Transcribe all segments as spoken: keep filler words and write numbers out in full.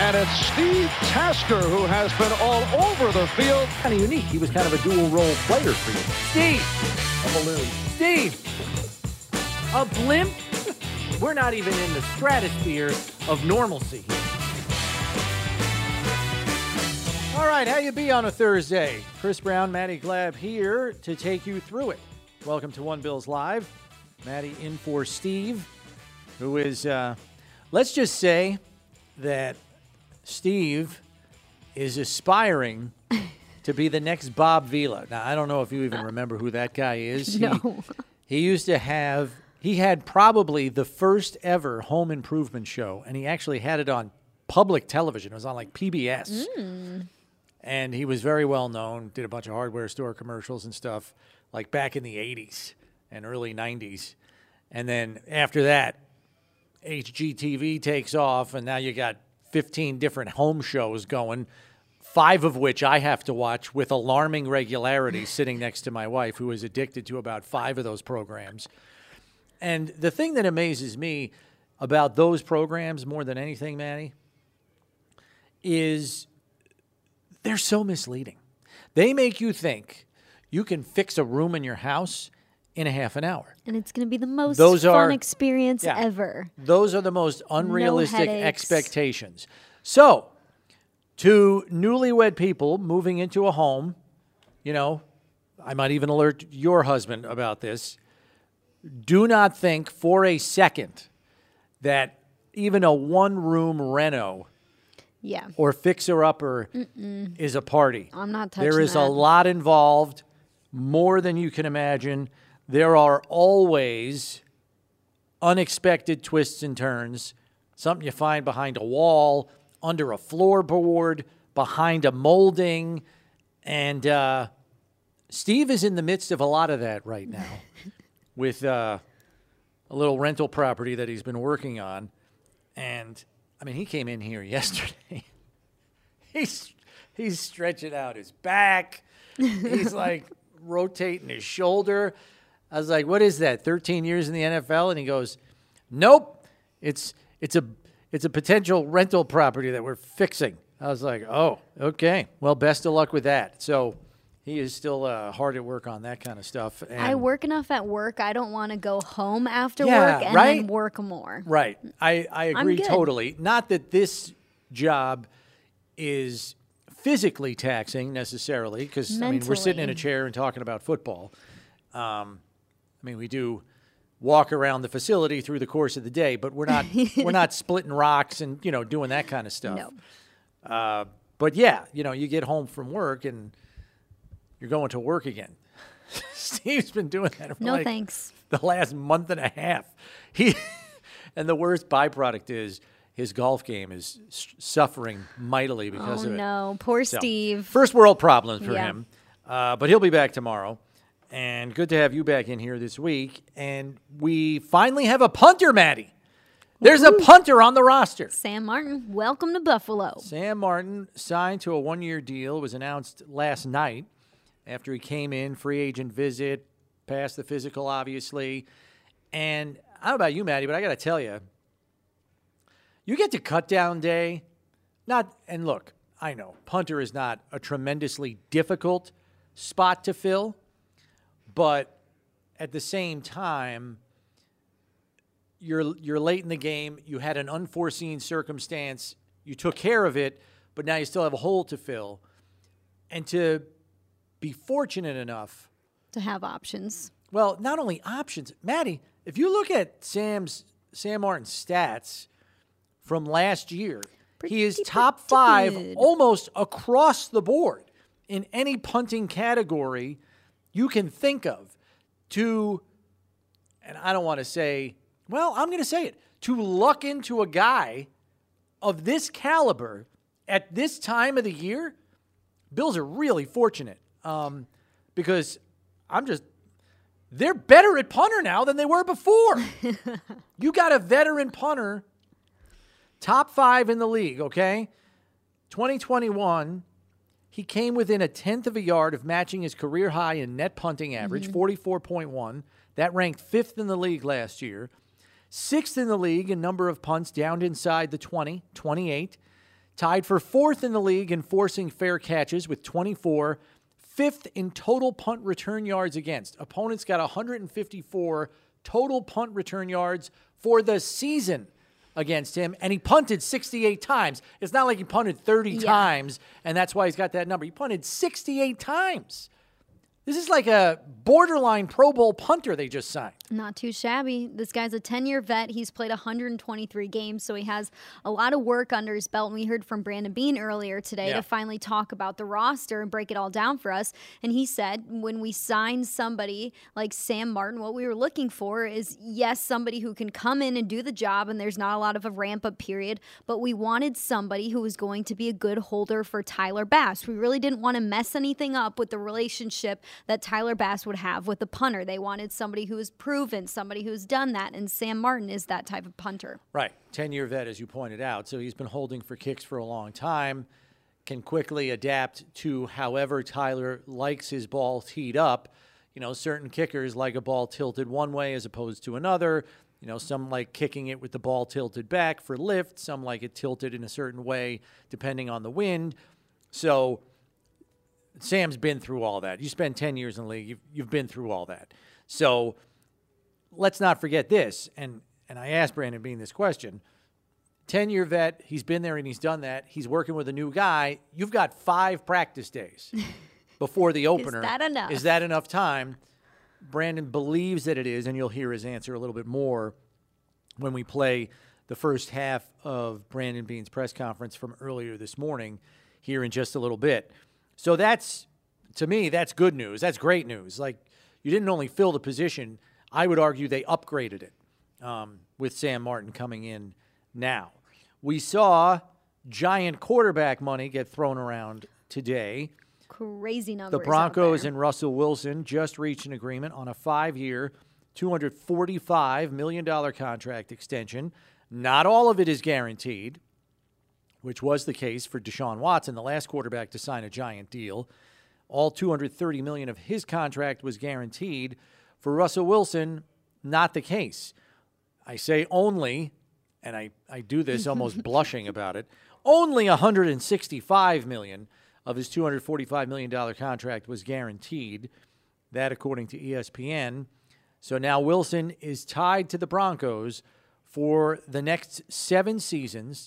And it's Steve Tasker who has been all over the field. Kind of unique. He was kind of a dual role player for you. Steve! A balloon. Steve! A blimp? We're not even in the stratosphere of normalcy here. All right, how you be on a Thursday? Chris Brown, Matty Glab here to take you through it. Welcome to One Bills Live. Matty in for Steve, who is, uh, let's just say that Steve is aspiring to be the next Bob Vila. Now, I don't know if you even remember who that guy is. No. He, he used to have, he had probably the first ever home improvement show, and he actually had it on public television. It was on like P B S. Mm. And he was very well known, did a bunch of hardware store commercials and stuff, like back in the eighties and early nineties. And then after that, H G T V takes off, and now you got fifteen different home shows going, five of which I have to watch with alarming regularity sitting next to my wife, who is addicted to about five of those programs. And the thing that amazes me about those programs more than anything, Manny, is they're so misleading. They make you think you can fix a room in your house in a half an hour. And it's going to be the most Those fun are, experience yeah, ever. Those are the most unrealistic No expectations. So, to newlywed people moving into a home, you know, I might even alert your husband about this. Do not think for a second that even a one-room reno Yeah. or fixer-upper Mm-mm. is a party. I'm not touching There is that. a lot involved, more than you can imagine. There are always unexpected twists and turns, something you find behind a wall, under a floorboard, behind a molding, and uh, Steve is in the midst of a lot of that right now with uh, a little rental property that he's been working on. And, I mean, he came in here yesterday. he's, he's stretching out his back. He's, like, rotating his shoulder. I was like, what is that, thirteen years in the N F L? And he goes, nope, it's it's a it's a potential rental property that we're fixing. I was like, oh, okay. Well, best of luck with that. So he is still uh, hard at work on that kind of stuff. And I work enough at work. I don't want to go home after Yeah, work and right? then work more. Right. I, I I'm agree good. totally. Not that this job is physically taxing necessarily, because, I mean, we're sitting in a Mentally. chair and talking about football. Um, I mean, we do walk around the facility through the course of the day, but we're not we're not splitting rocks and, you know, doing that kind of stuff. No. Uh, but yeah, you know, you get home from work and you're going to work again. Steve's been doing that for No like thanks. the last month and a half. He and the worst byproduct is his golf game is s- suffering mightily because Oh, of it. no. Poor So, Steve. First world problems for Yeah. him. Uh, but he'll be back tomorrow. And good to have you back in here this week. And we finally have a punter, Maddie. There's a punter on the roster. Sam Martin, welcome to Buffalo. Sam Martin signed to a one-year deal. It was announced last night after he came in, free agent visit, passed the physical, obviously. And I don't know about you, Maddie, but I got to tell you, you get to cut down day. Not, and look, I know punter is not a tremendously difficult spot to fill, but at the same time, you're you're late in the game. You had an unforeseen circumstance. You took care of it, but now you still have a hole to fill. And to be fortunate enough, To have options. well, not only options, Maddie, if you look at Sam's Sam Martin's stats from last year, he is Pretty, top pretty five good. almost across the board in any punting category you can think of. To, and I don't want to say, well, I'm going to say it, to luck into a guy of this caliber at this time of the year, Bills are really fortunate um, because I'm just, they're better at punter now than they were before. You got a veteran punter, top five in the league, okay? twenty twenty-one, he came within a tenth of a yard of matching his career high in net punting average, forty-four point one. That ranked fifth in the league last year. Sixth in the league in number of punts downed inside the twenty, twenty-eight. Tied for fourth in the league in forcing fair catches with twenty-four. Fifth in total punt return yards against. Opponents got one hundred fifty-four total punt return yards for the season against him, and he punted sixty-eight times. It's not like he punted thirty Yeah. times, and that's why he's got that number. He punted sixty-eight times. This is like a borderline Pro Bowl punter they just signed. Not too shabby. This guy's a ten-year vet. He's played one hundred twenty-three games, so he has a lot of work under his belt. And we heard from Brandon Beane earlier today Yeah. to finally talk about the roster and break it all down for us. And he said when we signed somebody like Sam Martin, what we were looking for is, yes, somebody who can come in and do the job, and there's not a lot of a ramp-up period, but we wanted somebody who was going to be a good holder for Tyler Bass. We really didn't want to mess anything up with the relationship that Tyler Bass would have with the punter. They wanted somebody who is proven, somebody who's done that, and Sam Martin is that type of punter. Right. ten-year vet, as you pointed out. So he's been holding for kicks for a long time, can quickly adapt to however Tyler likes his ball teed up. You know, certain kickers like a ball tilted one way as opposed to another. You know, some like kicking it with the ball tilted back for lift. Some like it tilted in a certain way depending on the wind. So Sam's been through all that. You spend ten years in the league, you've, you've been through all that. So let's not forget this, and, and I asked Brandon Beane this question. ten-year vet, he's been there and he's done that. He's working with a new guy. You've got five practice days before the opener. Is that enough? Is that enough time? Brandon believes that it is, and you'll hear his answer a little bit more when we play the first half of Brandon Beane's press conference from earlier this morning here in just a little bit. So that's, to me, that's good news. That's great news. Like, you didn't only fill the position, I would argue they upgraded it um, with Sam Martin coming in now. We saw giant quarterback money get thrown around today. Crazy numbers. The out Broncos there. and Russell Wilson just reached an agreement on a five-year, two hundred forty-five million dollars contract extension. Not all of it is guaranteed, which was the case for Deshaun Watson, the last quarterback to sign a giant deal. All two hundred thirty million dollars of his contract was guaranteed. For Russell Wilson, not the case. I say only, and I, I do this almost blushing about it, only one hundred sixty-five million dollars of his two hundred forty-five million dollars contract was guaranteed. That according to E S P N. So now Wilson is tied to the Broncos for the next seven seasons,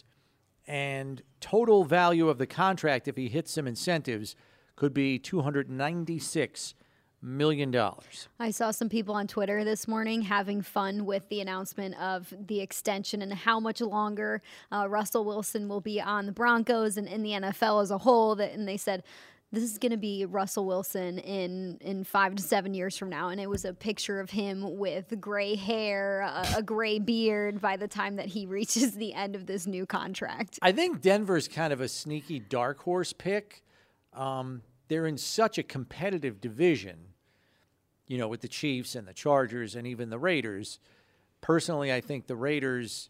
and total value of the contract, if he hits some incentives, could be two hundred ninety-six million dollars. I saw some people on Twitter this morning having fun with the announcement of the extension and how much longer uh, Russell Wilson will be on the Broncos and in the N F L as a whole. That, and they said, this is going to be Russell Wilson in, in five to seven years from now. And it was a picture of him with gray hair, a, a gray beard by the time that he reaches the end of this new contract. I think Denver's kind of a sneaky dark horse pick. Um, they're in such a competitive division, you know, with the Chiefs and the Chargers and even the Raiders. Personally, I think the Raiders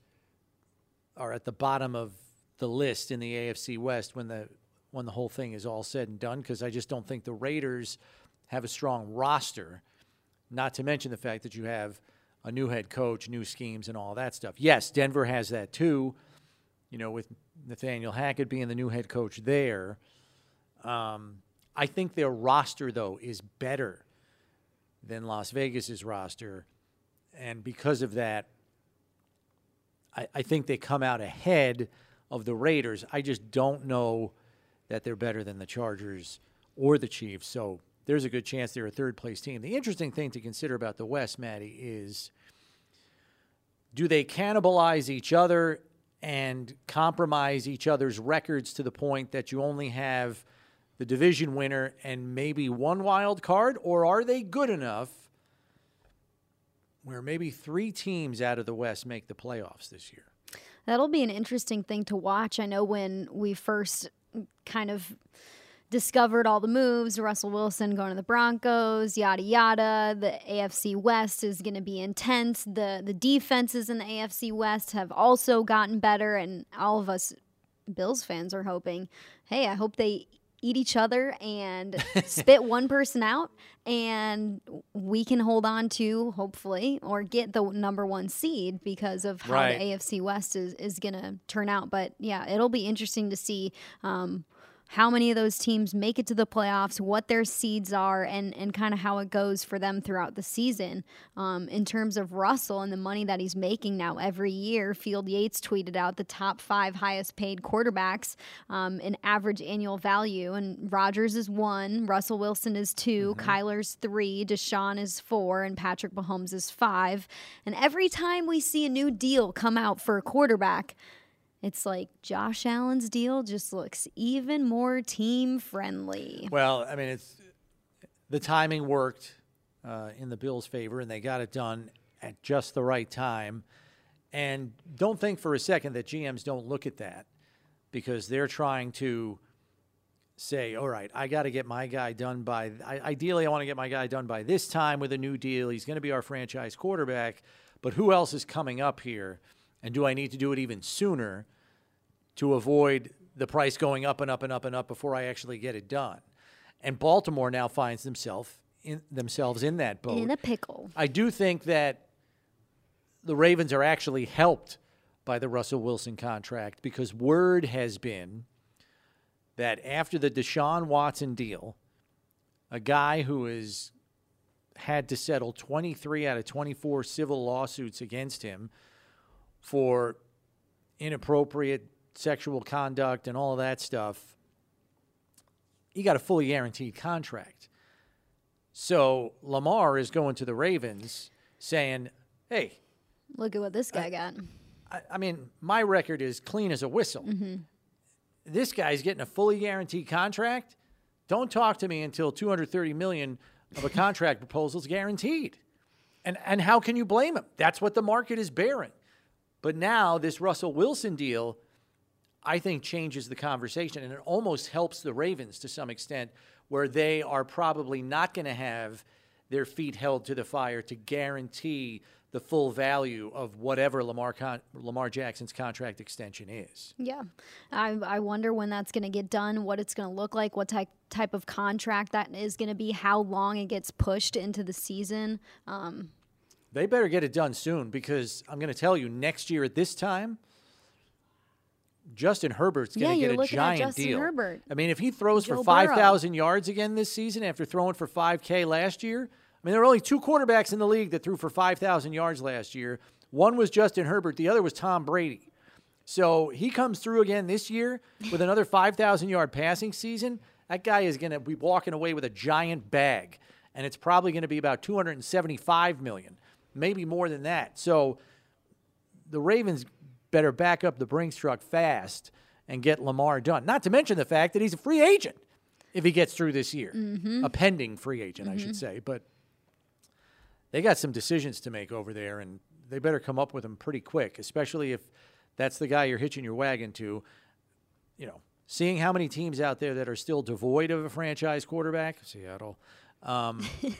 are at the bottom of the list in the A F C West when the when the whole thing is all said and done, because I just don't think the Raiders have a strong roster, not to mention the fact that you have a new head coach, new schemes, and all that stuff. Yes, Denver has that too, you know, with Nathaniel Hackett being the new head coach there. Um, I think their roster, though, is better than Las Vegas's roster, and because of that, I, I think they come out ahead of the Raiders. I just don't know that they're better than the Chargers or the Chiefs, so there's a good chance they're a third-place team. The interesting thing to consider about the West, Maddie, is do they cannibalize each other and compromise each other's records to the point that you only have the division winner and maybe one wild card, or are they good enough where maybe three teams out of the West make the playoffs this year? That'll be an interesting thing to watch. I know when we first kind of discovered all the moves, Russell Wilson going to the Broncos, yada, yada, the A F C West is going to be intense. The, the defenses in the A F C West have also gotten better, and all of us Bills fans are hoping, hey, I hope they eat each other and spit one person out, and we can hold on to, hopefully, or get the number one seed because of how Right. the A F C West is, is going to turn out. But, yeah, it'll be interesting to see um, how many of those teams make it to the playoffs, what their seeds are, and, and kind of how it goes for them throughout the season. Um, in terms of Russell and the money that he's making now every year, Field Yates tweeted out the top five highest paid quarterbacks um, in average annual value. And Rodgers is one, Russell Wilson is two, mm-hmm. Kyler's three, Deshaun is four, and Patrick Mahomes is five. And every time we see a new deal come out for a quarterback, it's like Josh Allen's deal just looks even more team friendly. Well, I mean, it's the timing worked uh, in the Bills' favor, and they got it done at just the right time. And don't think for a second that G Ms don't look at that, because they're trying to say, all right, I got to get my guy done by I, – ideally, I want to get my guy done by this time with a new deal. He's going to be our franchise quarterback. But who else is coming up here? And do I need to do it even sooner to avoid the price going up and up and up and up before I actually get it done? And Baltimore now finds themselves in, themselves in that boat. In a pickle. I do think that the Ravens are actually helped by the Russell Wilson contract, because word has been that after the Deshaun Watson deal, a guy who has had to settle twenty-three out of twenty-four civil lawsuits against him for inappropriate sexual conduct and all of that stuff, he got a fully guaranteed contract. So Lamar is going to the Ravens saying, hey, look at what this guy I, got. I, I mean, my record is clean as a whistle. Mm-hmm. This guy's getting a fully guaranteed contract. Don't talk to me until two hundred thirty million dollars of a contract proposal is guaranteed. And and how can you blame him? That's what the market is bearing. But now this Russell Wilson deal, I think, changes the conversation, and it almost helps the Ravens to some extent, where they are probably not going to have their feet held to the fire to guarantee the full value of whatever Lamar Con- Lamar Jackson's contract extension is. Yeah. I I wonder when that's going to get done, what it's going to look like, what type type of contract that is going to be, how long it gets pushed into the season. Um, they better get it done soon, because I'm going to tell you, next year at this time, Justin Herbert's going to yeah, get you're a giant at Justin deal. Herbert. I mean, if he throws Joe for five thousand Burrow. yards again this season after throwing for five K last year, I mean, there were only two quarterbacks in the league that threw for five thousand yards last year. One was Justin Herbert. The other was Tom Brady. So he comes through again this year with another five thousand yard passing season. That guy is going to be walking away with a giant bag, and it's probably going to be about two hundred seventy-five million dollars, maybe more than that. So the Ravens better back up the Brinks truck fast and get Lamar done. Not to mention the fact that he's a free agent if he gets through this year. Mm-hmm. A pending free agent, Mm-hmm. I should say. But they got some decisions to make over there, and they better come up with them pretty quick, especially if that's the guy you're hitching your wagon to. You know, seeing how many teams out there that are still devoid of a franchise quarterback, Seattle, um,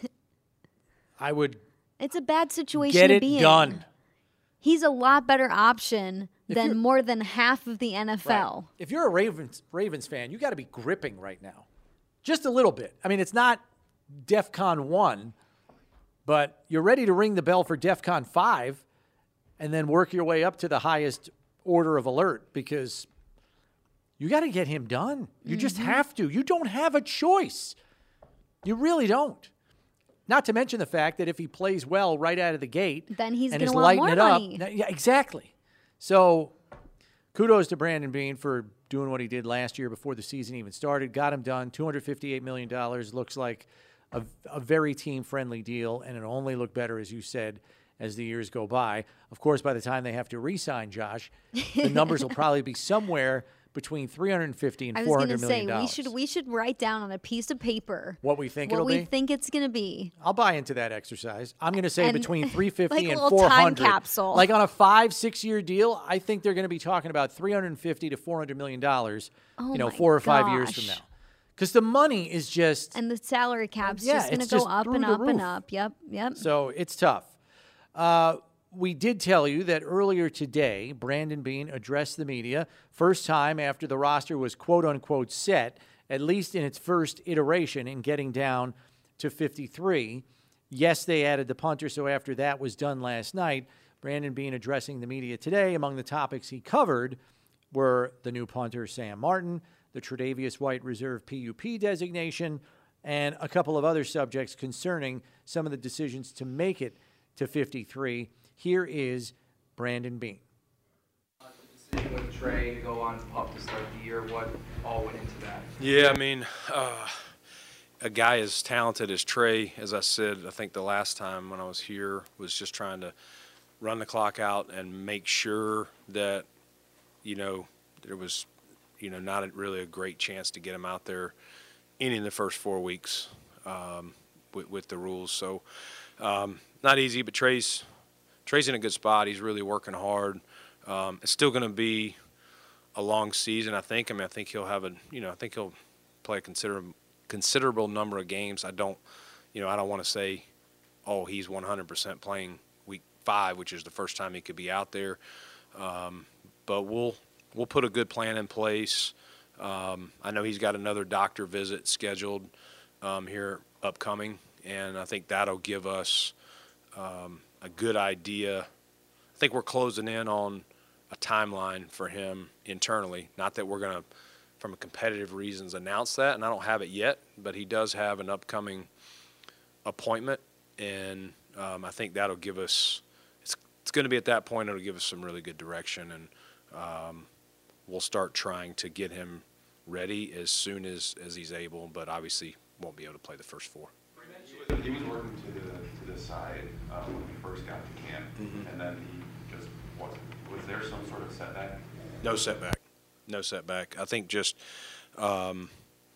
I would it's a bad situation get to it be done. in. He's a lot better option If you're- than more than half of the N F L. Right. If you're a Ravens Ravens fan, you got to be gripping right now, just a little bit. I mean, it's not DEFCON one, but you're ready to ring the bell for DEFCON five, and then work your way up to the highest order of alert, because you got to get him done. You mm-hmm. just have to. You don't have a choice. You really don't. Not to mention the fact that if he plays well right out of the gate, then he's and going is to want lighting more it money. up. Yeah, exactly. So kudos to Brandon Beane for doing what he did last year before the season even started. Got him done. two hundred fifty-eight million dollars looks like a, a very team-friendly deal, and it'll only look better, as you said, as the years go by. Of course, by the time they have to re-sign Josh, the numbers will probably be somewhere between three hundred fifty and I was four going hundred to million say dollars. we should we should write down on a piece of paper what we think what it'll we be. think it's going to be. I'll buy into that exercise. I'm going to say And between three hundred fifty like a and little four time hundred. capsule. Like on a five, six-year deal, I think they're going to be talking about three hundred fifty to four hundred million dollars. Oh you know, my four or five years from gosh. now, because the money is just And the salary cap's Yeah, just going to it's go just up through and the up and roof. up. Yep, yep. so it's tough. Uh, we did tell you that earlier today, Brandon Beane addressed the media, first time after the roster was quote unquote set at least in its first iteration in getting down to fifty-three. Yes, they added the punter, so after that was done last night, Brandon Beane addressing the media today, among the topics he covered were the new punter, Sam Martin, the Tre'Davious White Reserve P U P designation, and a couple of other subjects concerning some of the decisions to make it to fifty-three. Here is Brandon Beane. The decision with Trey to go on pup to start the year, what all went into that? Yeah, I mean, uh, a guy as talented as Trey, as I said, I think the last time when I was here, was just trying to run the clock out and make sure that, you know, there was, you know, not a, really a great chance to get him out there any in the first four weeks um, with, with the rules. So um, not easy, but Trey's Trey's in a good spot. He's really working hard. Um, it's still going to be a long season, I think. I mean, I think he'll have a, you know, I think he'll play a considerable considerable number of games. I don't, you know, I don't want to say, oh, he's one hundred percent playing week five, which is the first time he could be out there. Um, but we'll we'll put a good plan in place. Um, I know he's got another doctor visit scheduled um, here upcoming, and I think that'll give us um, a good idea. I think we're closing in on a timeline for him internally. Not that we're going to, from a competitive reasons, announce that, and I don't have it yet, but he does have an upcoming appointment, and um, I think that'll give us, it's, it's going to be at that point, it'll give us some really good direction, and um, we'll start trying to get him ready as soon as, as he's able, but obviously won't be able to play the first four. He was, he was working to the to the side uh, when we first got to camp, mm-hmm. and then he just wasn't. Was there some sort of setback? No setback. No setback. I think just um,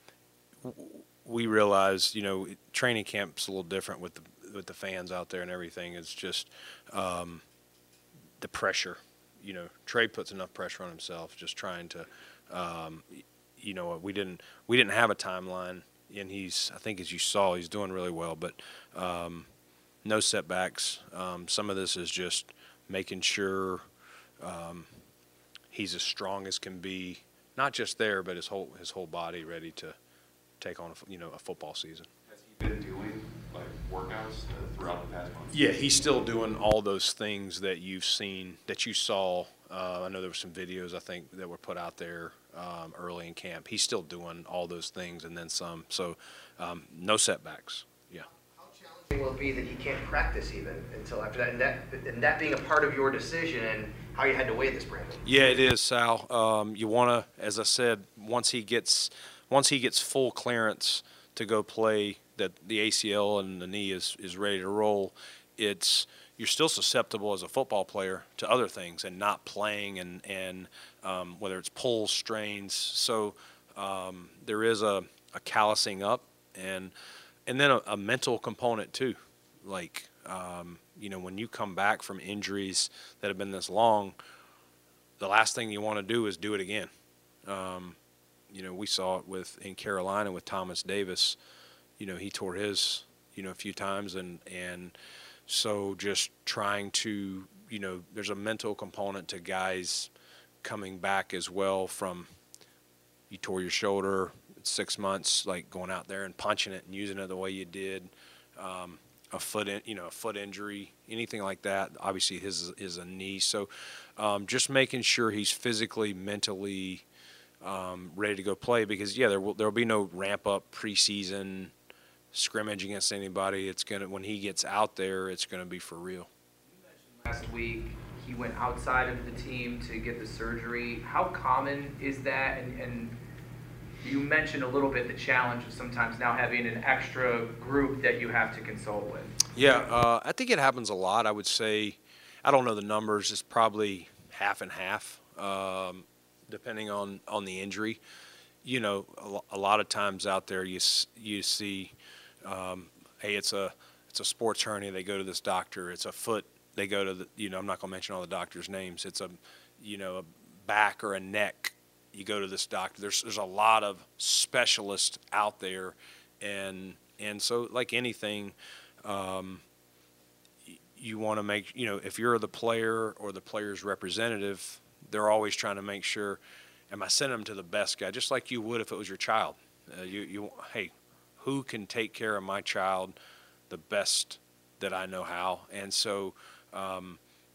we realized, you know, training camp's a little different with the with the fans out there and everything. It's just um, the pressure. You know, Trey puts enough pressure on himself just trying to, um, you know, we didn't we didn't have a timeline, and he's, I think as you saw, he's doing really well, but um, no setbacks. Um, some of this is just making sure um, he's as strong as can be, not just there, but his whole his whole body ready to take on a, you know, a football season. Has he been doing like workouts uh, throughout the past month? Yeah, he's still doing all those things that you've seen, that you saw. Uh, I know there were some videos, I think, that were put out there um, early in camp. He's still doing all those things and then some. So um, no setbacks. Yeah. How challenging will it be that he can't practice even until after that, and that, and that being a part of your decision and how you had to weigh this, Brandon? Yeah, it is, Sal. Um, you want to, as I said, once he gets once he gets full clearance to go play, that the A C L and the knee is, is ready to roll, it's you're still susceptible as a football player to other things and not playing, and, and um, whether it's pulls, strains. So um, there is a, a callousing up, and and then a, a mental component too. Like, um, you know, when you come back from injuries that have been this long, the last thing you want to do is do it again. Um, you know, we saw it with in Carolina with Thomas Davis. You know, he tore his, you know, a few times, and and so just trying to, you know, there's a mental component to guys coming back as well from, you tore your shoulder, it's six months, like going out there and punching it and using it the way you did, um, a foot, in, you know, a foot injury, anything like that. Obviously his is a knee. So um, just making sure he's physically, mentally um, ready to go play, because, yeah, there will there will be no ramp up preseason scrimmage against anybody. It's gonna, when he gets out there, it's gonna be for real. You mentioned last week he went outside of the team to get the surgery. How common is that? And, and you mentioned a little bit the challenge of sometimes now having an extra group that you have to consult with. Yeah, uh, I think it happens a lot. I would say, I don't know the numbers. It's probably half and half, um, depending on on the injury. You know, a, a lot of times out there you you see. Um, hey, it's a it's a sports hernia. They go to this doctor. It's a foot. They go to the, you know, I'm not going to mention all the doctors' names. It's a, you know, a back or a neck. You go to this doctor. There's there's a lot of specialists out there, and and so like anything, um, you want to make, you know, if you're the player or the player's representative, they're always trying to make sure, am I sending them to the best guy, just like you would if it was your child. Uh, you, you, hey, who can take care of my child the best that I know how? And so um,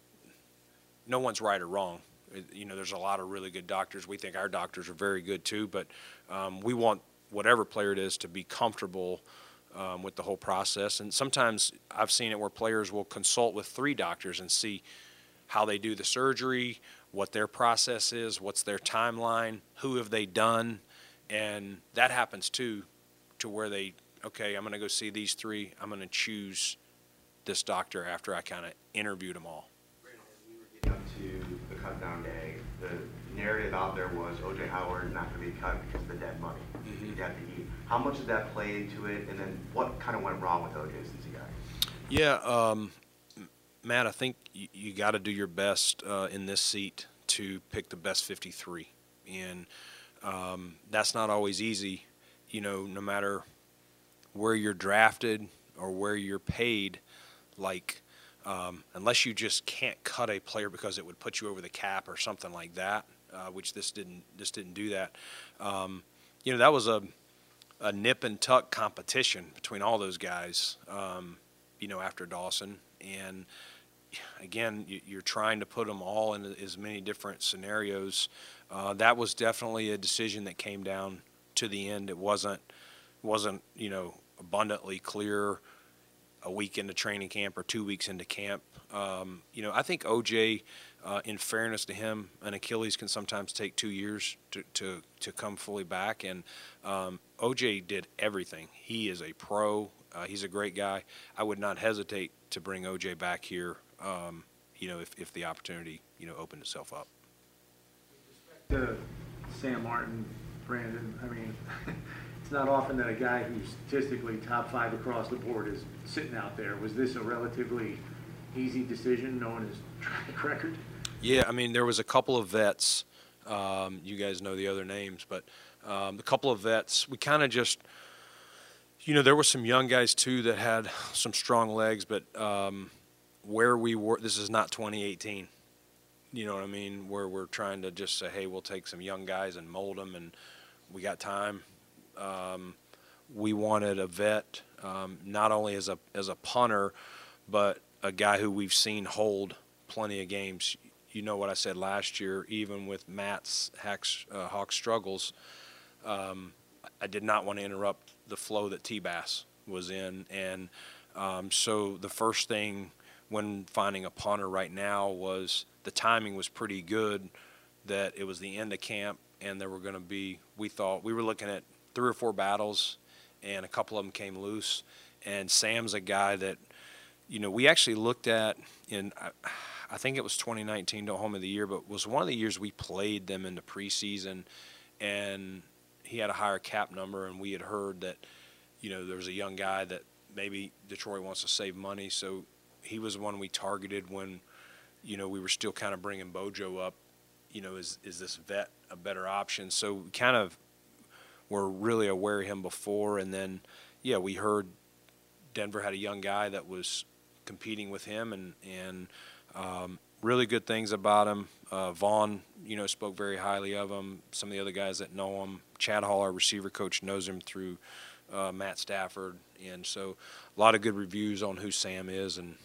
no one's right or wrong. It, you know, there's a lot of really good doctors. We think our doctors are very good too, but um, we want whatever player it is to be comfortable um, with the whole process. And sometimes I've seen it where players will consult with three doctors and see how they do the surgery, what their process is, what's their timeline, who have they done, and that happens too, to where they, okay, I'm going to go see these three. I'm going to choose this doctor after I kind of interviewed them all. Brandon, as we were getting up to the cut down day, the narrative out there was O J Howard not going to be cut because of the dead money. Mm-hmm. He'd have to eat. How much did that play into it, and then what kind of went wrong with O J since he got it? Yeah, um, Matt, I think you, you got to do your best uh, in this seat to pick the best fifty-three, and um, that's not always easy. You know, no matter where you're drafted or where you're paid, like um, unless you just can't cut a player because it would put you over the cap or something like that, uh, which this didn't. This didn't do that. Um, you know, that was a a nip and tuck competition between all those guys. Um, you know, after Dawson, and again, you're trying to put them all in as many different scenarios. Uh, that was definitely a decision that came down to the end. It wasn't wasn't you know abundantly clear a week into training camp or two weeks into camp. Um, you know, I think O J, uh, in fairness to him, an Achilles can sometimes take two years to to, to come fully back, and um, O J did everything. He is a pro. Uh, he's a great guy. I would not hesitate to bring O J back here, um, you know, if, if the opportunity, you know, opened itself up. With respect to Sam Martin, Brandon, I mean, it's not often that a guy who's statistically top five across the board is sitting out there. Was this a relatively easy decision, knowing his track record? Yeah, I mean, there was a couple of vets. Um, you guys know the other names, but um, a couple of vets, we kind of just – you know, there were some young guys, too, that had some strong legs, but um, where we were – this is not twenty eighteen, you know what I mean, where we're trying to just say, hey, we'll take some young guys and mold them, and we got time. Um, we wanted a vet, um, not only as a as a punter, but a guy who we've seen hold plenty of games. You know what I said last year, even with Matt's Hawks, uh, Hawks struggles, um, I did not want to interrupt the flow that T-Bass was in. And um, so the first thing when finding a punter right now was the timing was pretty good, that it was the end of camp and there were going to be, we thought, we were looking at three or four battles and a couple of them came loose. And Sam's a guy that, you know, we actually looked at in, I, I think it was twenty nineteen, don't hold me the year, but it was one of the years we played them in the preseason, and he had a higher cap number, and we had heard that, you know, there was a young guy that maybe Detroit wants to save money, so he was the one we targeted when, you know, we were still kind of bringing Bojo up. You know, is is this vet a better option? So we kind of were really aware of him before, and then, yeah, we heard Denver had a young guy that was competing with him, and and um, really good things about him. Uh, Vaughn, you know, spoke very highly of him. Some of the other guys that know him, Chad Hall, our receiver coach, knows him through uh, Matt Stafford, and so a lot of good reviews on who Sam is. And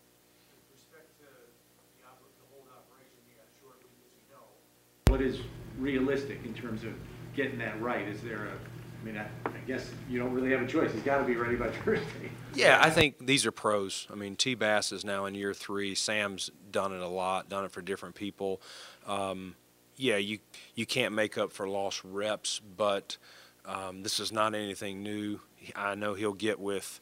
With respect to the, op- the whole operation, you got short week, as you know. What is realistic in terms of getting that right? Is there a, I mean, I, I guess you don't really have a choice. He's got to be ready by Thursday. yeah, I think these are pros. I mean, T-Bass is now in year three. Sam's done it a lot, done it for different people. Um, yeah, you you can't make up for lost reps, but um, this is not anything new. I know he'll get with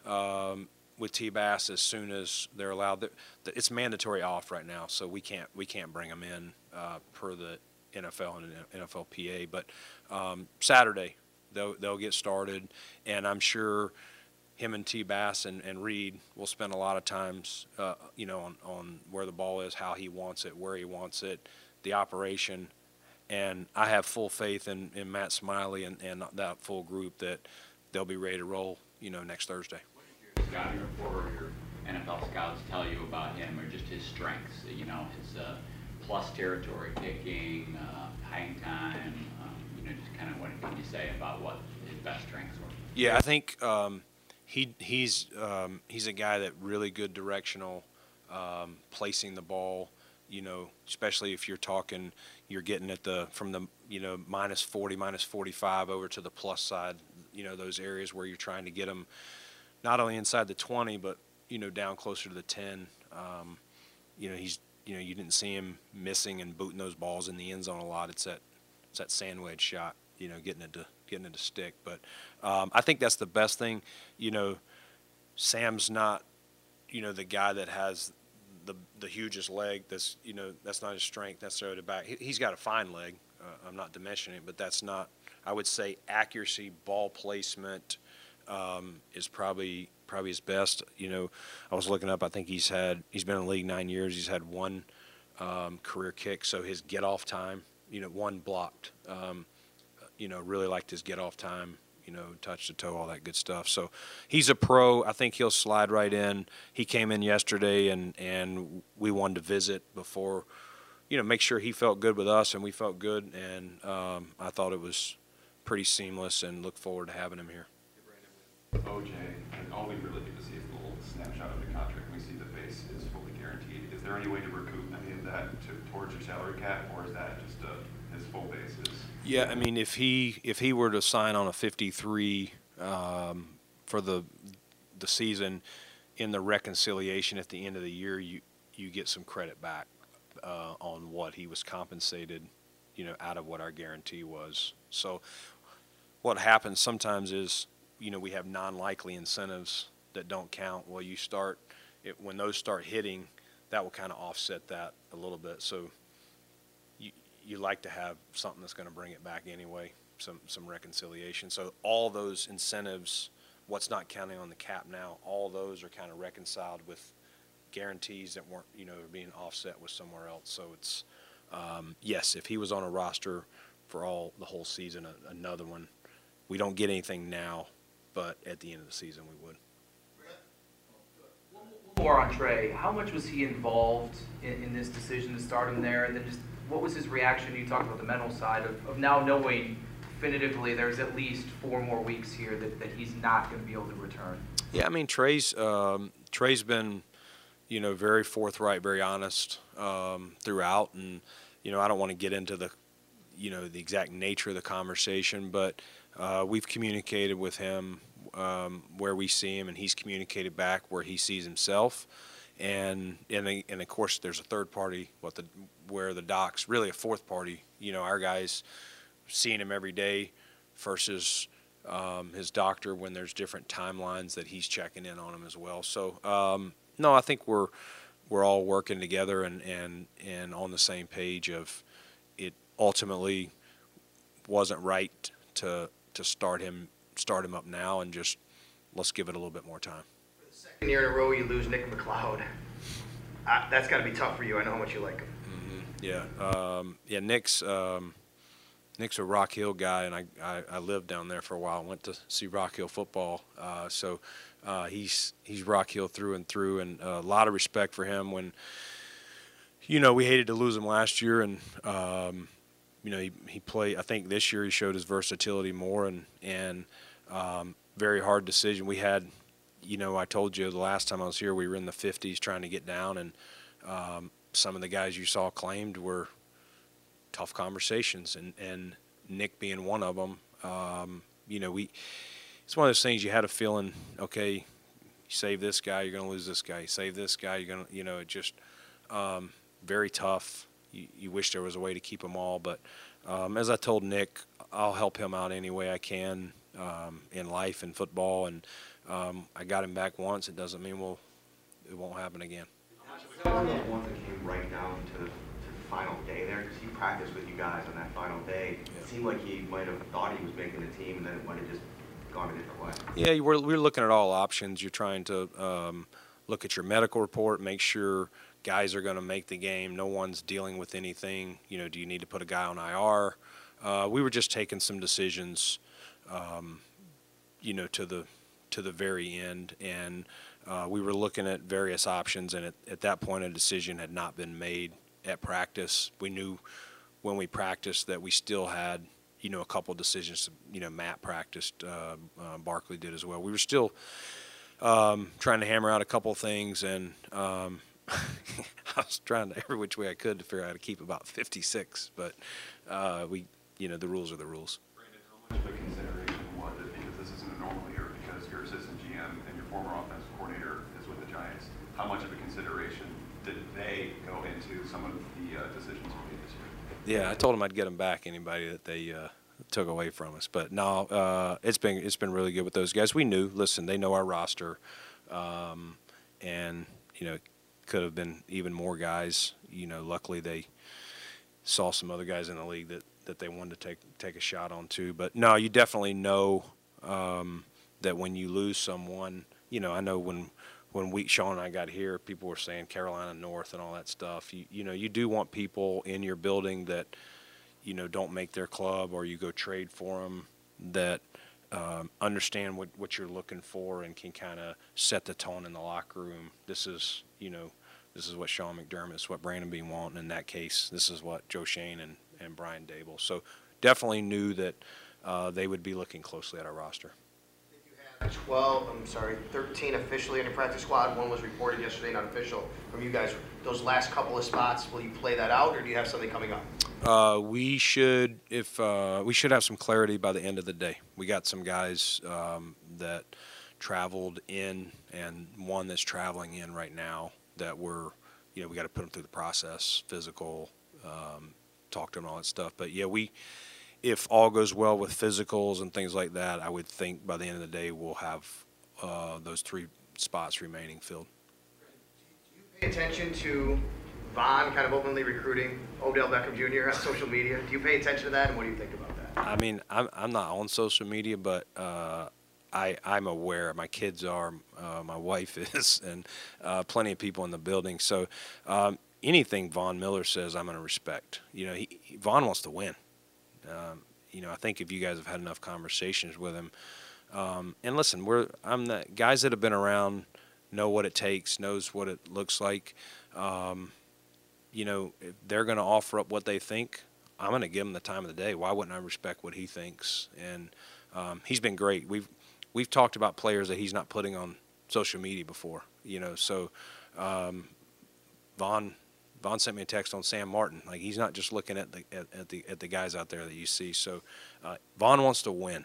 um, with T-Bass as soon as they're allowed. It's mandatory off right now, so we can't we can't bring him in uh, per the N F L and N F L P A. But um, Saturday they'll they'll get started, and I'm sure him and T-Bass and, and Reed will spend a lot of times, uh, you know, on, on where the ball is, how he wants it, where he wants it, the operation. And I have full faith in, in Matt Smiley and, and that full group that they'll be ready to roll, you know, next Thursday. What did your scouting report or your N F L scouts tell you about him, or just his strengths? You know, his uh, plus territory kicking, uh, hang time, um, you know, just kind of what can you say about what best strengths were. Yeah, I think um, he he's um, he's a guy that really good directional, um, placing the ball. You know, especially if you're talking, you're getting at the from the you know minus forty, minus forty-five over to the plus side. You know, those areas where you're trying to get them not only inside the twenty, but you know down closer to the ten. Um, you know, he's you know you didn't see him missing and booting those balls in the end zone a lot. It's that it's that sand wedge shot. You know, getting it to getting it to stick. But um, I think that's the best thing. You know, Sam's not you know the guy that has the the hugest leg. That's you know that's not his strength necessarily to back. He, he's got a fine leg. Uh, I'm not diminishing it, but that's not. I would say accuracy, ball placement um, is probably probably his best. You know, I was looking up. I think he's had he's been in the league nine years. He's had one um, career kick. So his get off time, you know, one blocked. Um, you know, really liked his get off time. You know, touch to toe, all that good stuff. So he's a pro. I think he'll slide right in. He came in yesterday, and, and we wanted to visit before, you know, make sure he felt good with us and we felt good. And um, I thought it was pretty seamless and look forward to having him here. O J, and all we really get to see is a little snapshot of the contract. We see the base is fully guaranteed. Is there any way to recoup any of that to, towards your salary cap, or is that just a, his full base is? Yeah, I mean, if he if he were to sign on a fifty-three um, for the the season, in the reconciliation at the end of the year, you you get some credit back uh, on what he was compensated, you know, out of what our guarantee was. So what happens sometimes is, you know, we have non-likely incentives that don't count. Well, you start it, when those start hitting, that will kind of offset that a little bit. So you like to have something that's going to bring it back anyway, some some reconciliation. So all those incentives, what's not counting on the cap now, all those are kind of reconciled with guarantees that weren't, you know, being offset with somewhere else. So it's, um, yes, if he was on a roster for all the whole season, a, another one, we don't get anything now, but at the end of the season we would. More on Trey. How much was he involved in, in this decision to start him there, and then just what was his reaction? You talked about the mental side of, of now knowing definitively there's at least four more weeks here that, that he's not going to be able to return. Yeah, I mean, Trey's um, Trey's been, you know, very forthright, very honest um, throughout, and you know, I don't want to get into the, you know, the exact nature of the conversation, but uh, we've communicated with him um, where we see him, and he's communicated back where he sees himself. And and and of course, there's a third party, what the where the doc's really a fourth party. You know, our guys seeing him every day versus um, his doctor when there's different timelines that he's checking in on him as well. So um, no, I think we're we're all working together and and and on the same page of it. Ultimately, wasn't right to to start him start him up now, and just let's give it a little bit more time. Second year in a row, you lose Nick McLeod. Uh, that's got to be tough for you. I know how much you like him. Mm-hmm. Yeah, um, yeah. Nick's um, Nick's a Rock Hill guy, and I, I, I lived down there for a while. I went to see Rock Hill football, uh, so uh, he's he's Rock Hill through and through, and uh, a lot of respect for him. When you know we hated to lose him last year, and um, you know he he played. I think this year he showed his versatility more, and and um, very hard decision we had. You know, I told you the last time I was here, we were in the fifties trying to get down, and um, some of the guys you saw claimed were tough conversations, and, and Nick being one of them. Um, you know, we it's one of those things you had a feeling, okay, you save this guy, you're going to lose this guy. You save this guy, you're going to, you know, it just um, very tough. You, you wish there was a way to keep them all, but um, as I told Nick, I'll help him out any way I can um, in life and football, and Um, I got him back once. It doesn't mean we'll, it won't happen again. One of those ones that came right down to, to the final day there, because he practiced with you guys on that final day. Yeah. It seemed like he might have thought he was making the team, and then it might have just gone a different way. Yeah, we're, we're looking at all options. You're trying to um, look at your medical report, make sure guys are going to make the game. No one's dealing with anything. You know, do you need to put a guy on I R? Uh, we were just taking some decisions, um, you know, to the to the very end, and uh, we were looking at various options, and at, at that point a decision had not been made at practice. We knew when we practiced that we still had, you know, a couple of decisions, you know, Matt practiced, uh, uh, Barkley did as well. We were still um, trying to hammer out a couple of things, and um, I was trying to every which way I could to figure out how to keep about fifty-six, but uh, we, you know, the rules are the rules. Brandon, how much of a consideration was it, because this isn't a normal year, because your assistant G M and your former offensive coordinator is with the Giants, how much of a consideration did they go into some of the uh, decisions you made this year? Yeah, I told them I'd get them back, anybody that they uh, took away from us. But no, uh, it's been it's been really good with those guys. We knew, listen, they know our roster, um, and you know, could have been even more guys. You know, luckily they saw some other guys in the league that, that they wanted to take take a shot on too. But no, you definitely know um, that when you lose someone, you know, I know when. When we, Sean and I got here, people were saying Carolina North and all that stuff. You, you know, you do want people in your building that, you know, don't make their club or you go trade for them, that um, understand what, what you're looking for and can kind of set the tone in the locker room. This is, you know, this is what Sean McDermott, this is what Brandon Beane want. And in that case, this is what Joe Shane and, and Brian Dable. So definitely knew that uh, they would be looking closely at our roster. twelve, I'm sorry, thirteen officially in the practice squad. One was reported yesterday, not official, from you guys. Those last couple of spots, will you play that out, or do you have something coming up? Uh, we should, if uh, we should have some clarity by the end of the day. We got some guys um, that traveled in, and one that's traveling in right now. That we're, you know, we got to put them through the process, physical, um, talk to them, all that stuff. But yeah, we. If all goes well with physicals and things like that, I would think by the end of the day we'll have uh, those three spots remaining filled. Do you pay attention to Von kind of openly recruiting Odell Beckham Junior on social media? Do you pay attention to that, and what do you think about that? I mean, I'm, I'm not on social media, but uh, I, I'm aware. My kids are, uh, my wife is, and uh, plenty of people in the building. So um, anything Von Miller says, I'm going to respect. You know, he, he, Von wants to win. Um, you know, I think if you guys have had enough conversations with him, um, and listen, we're I'm the guys that have been around, know what it takes, knows what it looks like. Um, you know, if they're going to offer up what they think, I'm going to give them the time of the day. Why wouldn't I respect what he thinks? And um, he's been great. We've we've talked about players that he's not putting on social media before. You know, so um, Von. Von sent me a text on Sam Martin. Like, he's not just looking at the at, at the at the guys out there that you see. So uh, Von wants to win,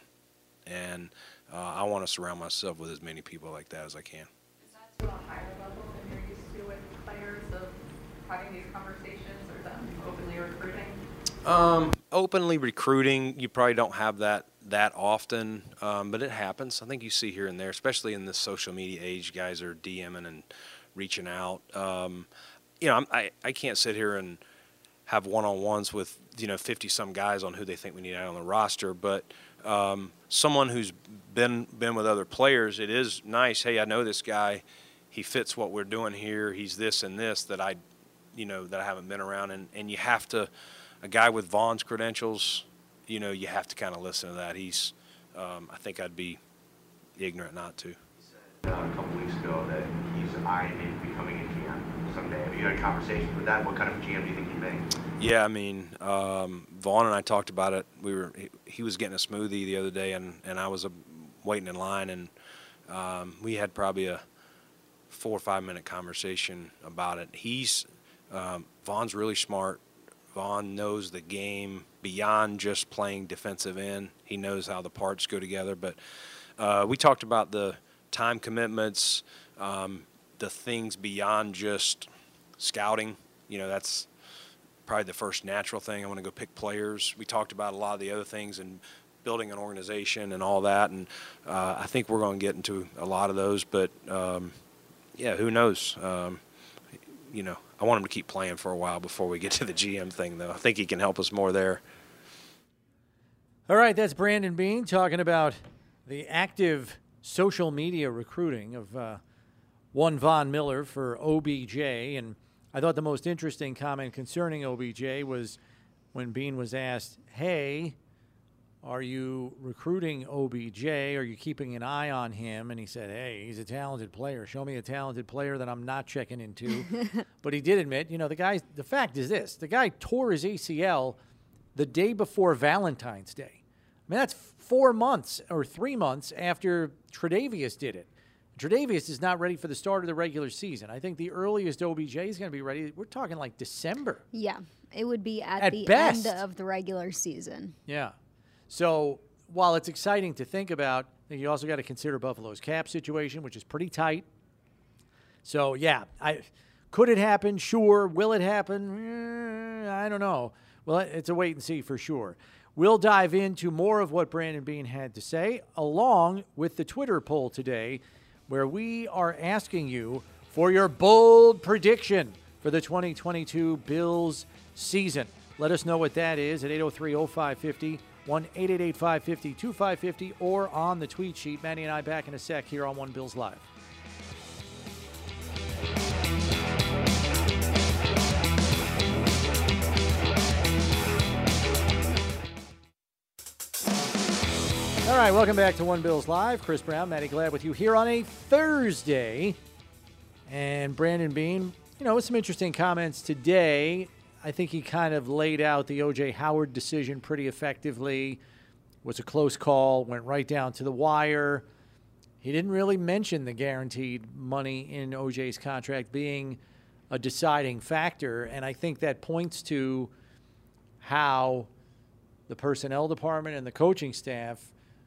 and uh, I want to surround myself with as many people like that as I can. Is that to a higher level than you're used to with players of having these conversations, or them openly recruiting? Um, openly recruiting, you probably don't have that that often, um, but it happens. I think you see here and there, especially in this social media age. Guys are DMing and reaching out. Um, You know, I'm, I I can't sit here and have one-on-ones with, you know, fifty-some guys on who they think we need out on the roster. But um, someone who's been been with other players, it is nice. Hey, I know this guy. He fits what we're doing here. He's this and this that I, you know, that I haven't been around. And, and you have to, a guy with Von's credentials, you know, you have to kind of listen to that. He's, um, I think I'd be ignorant not to. He said uh, a couple weeks ago that he's eyeing maybe becoming a G M someday. Have you had conversations with that? What kind of G M do you think he'd make? Yeah, I mean, um, Vaughn and I talked about it. We were he, he was getting a smoothie the other day, and, and I was uh, waiting in line, and um, we had probably a four or five minute conversation about it. He's um, Vaughn's really smart. Vaughn knows the game beyond just playing defensive end. He knows how the parts go together. But uh, we talked about the time commitments. Um, the things beyond just scouting. You know, that's probably the first natural thing. I want to go pick players. We talked about a lot of the other things and building an organization and all that, and uh, I think we're going to get into a lot of those. But, um, yeah, who knows? Um, you know, I want him to keep playing for a while before we get to the G M thing, though. I think he can help us more there. All right, that's Brandon Beane talking about the active social media recruiting of uh, one Von Miller for O B J. And I thought the most interesting comment concerning O B J was when Beane was asked, hey, are you recruiting O B J? Are you keeping an eye on him? And he said, hey, he's a talented player. Show me a talented player that I'm not checking into. But he did admit, you know, the guy, the fact is this, the guy tore his A C L the day before Valentine's Day. I mean, that's four months or three months after Tre'Davious did it. Tre'Davious is not ready for the start of the regular season. I think the earliest O B J is going to be ready, we're talking like December. Yeah, it would be at, At the best. end of the regular season. Yeah. So while it's exciting to think about, I think you also got to consider Buffalo's cap situation, which is pretty tight. So, yeah, I could it happen? Sure. Will it happen? Eh, I don't know. Well, it's a wait and see for sure. We'll dive into more of what Brandon Beane had to say, along with the Twitter poll today, where we are asking you for your bold prediction for the twenty twenty-two Bills season. Let us know what that is at eight oh three oh five five oh, one eight eight eight five five oh two five five oh, or on the tweet sheet. Manny and I back in a sec here on One Bills Live. All right, welcome back to One Bills Live. Chris Brown, Matty Glad with you here on a Thursday. And Brandon Beane, you know, with some interesting comments today. I think he kind of laid out the O J Howard decision pretty effectively. It was a close call, went right down to the wire. He didn't really mention the guaranteed money in O J's contract being a deciding factor, and I think that points to how the personnel department and the coaching staff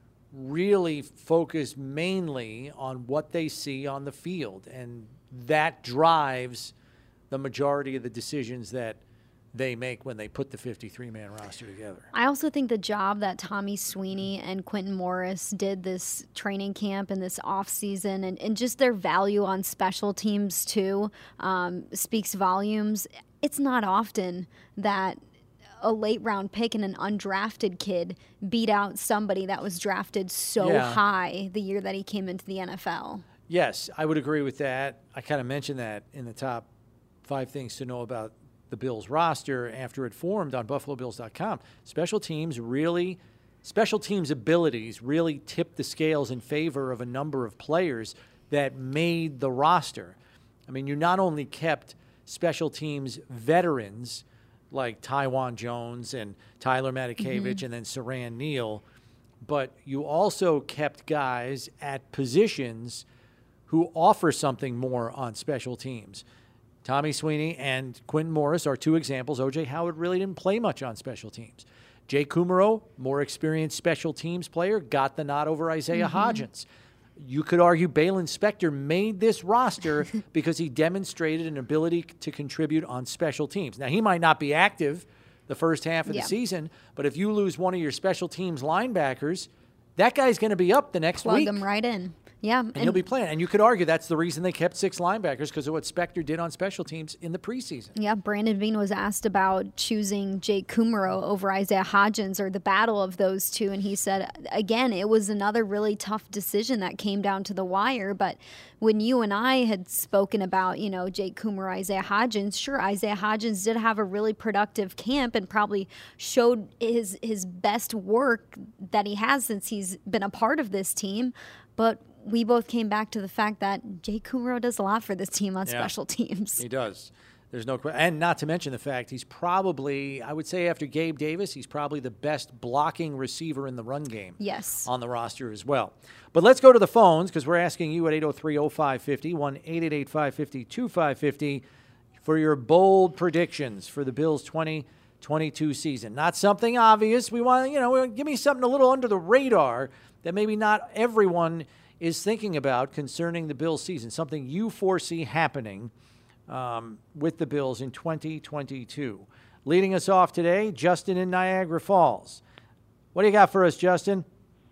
really focus mainly on what they see on the field, and that drives the majority of the decisions that they make when they put the fifty-three man roster together. I also think the job that Tommy Sweeney and Quentin Morris did this training camp and this offseason, and, and just their value on special teams too, um, speaks volumes. It's not often that a late round pick and an undrafted kid beat out somebody that was drafted so Yeah. high the year that he came into the N F L. Yes, I would agree with that. I kind of mentioned that in the top five things to know about the Bills roster after it formed on Buffalo Bills dot com. Special teams really, special teams abilities really tipped the scales in favor of a number of players that made the roster. I mean, you not only kept special teams veterans like Tywan Jones and Tyler Matakevich Mhm. and then Saran Neal, but you also kept guys at positions who offer something more on special teams. Tommy Sweeney and Quentin Morris are two examples. O J Howard really didn't play much on special teams. Jay Kumaro, more experienced special teams player, got the nod over Isaiah Mhm. Hodgins. You could argue Balin Spector made this roster because he demonstrated an ability to contribute on special teams. Now, he might not be active the first half of Yeah. the season, but if you lose one of your special teams linebackers, that guy's going to be up the next Plug week. them right in. Yeah. And, he'll be playing. And you could argue that's the reason they kept six linebackers, because of what Spector did on special teams in the preseason. Yeah, Brandon Beane was asked about choosing Jake Kumaro over Isaiah Hodgins, or the battle of those two, and he said, again, it was another really tough decision that came down to the wire, but when you and I had spoken about, you know, Jake Kumaro, Isaiah Hodgins, sure, Isaiah Hodgins did have a really productive camp and probably showed his his best work that he has since he's been a part of this team, but we both came back to the fact that Jake Kumaro does a lot for this team on Yeah. special teams. He does. There's no question. And not to mention the fact he's probably, I would say after Gabe Davis, he's probably the best blocking receiver in the run game. Yes. On the roster as well. But let's go to the phones, because we're asking you at eight oh three oh five five oh, one eight eight eight five five oh two five five oh for your bold predictions for the Bills' twenty twenty-two season. Not something obvious. We want, you know, give me something a little under the radar that maybe not everyone is thinking about concerning the Bills season, something you foresee happening um, with the Bills in twenty twenty-two. Leading us off today, Justin in Niagara Falls. What do you got for us, Justin?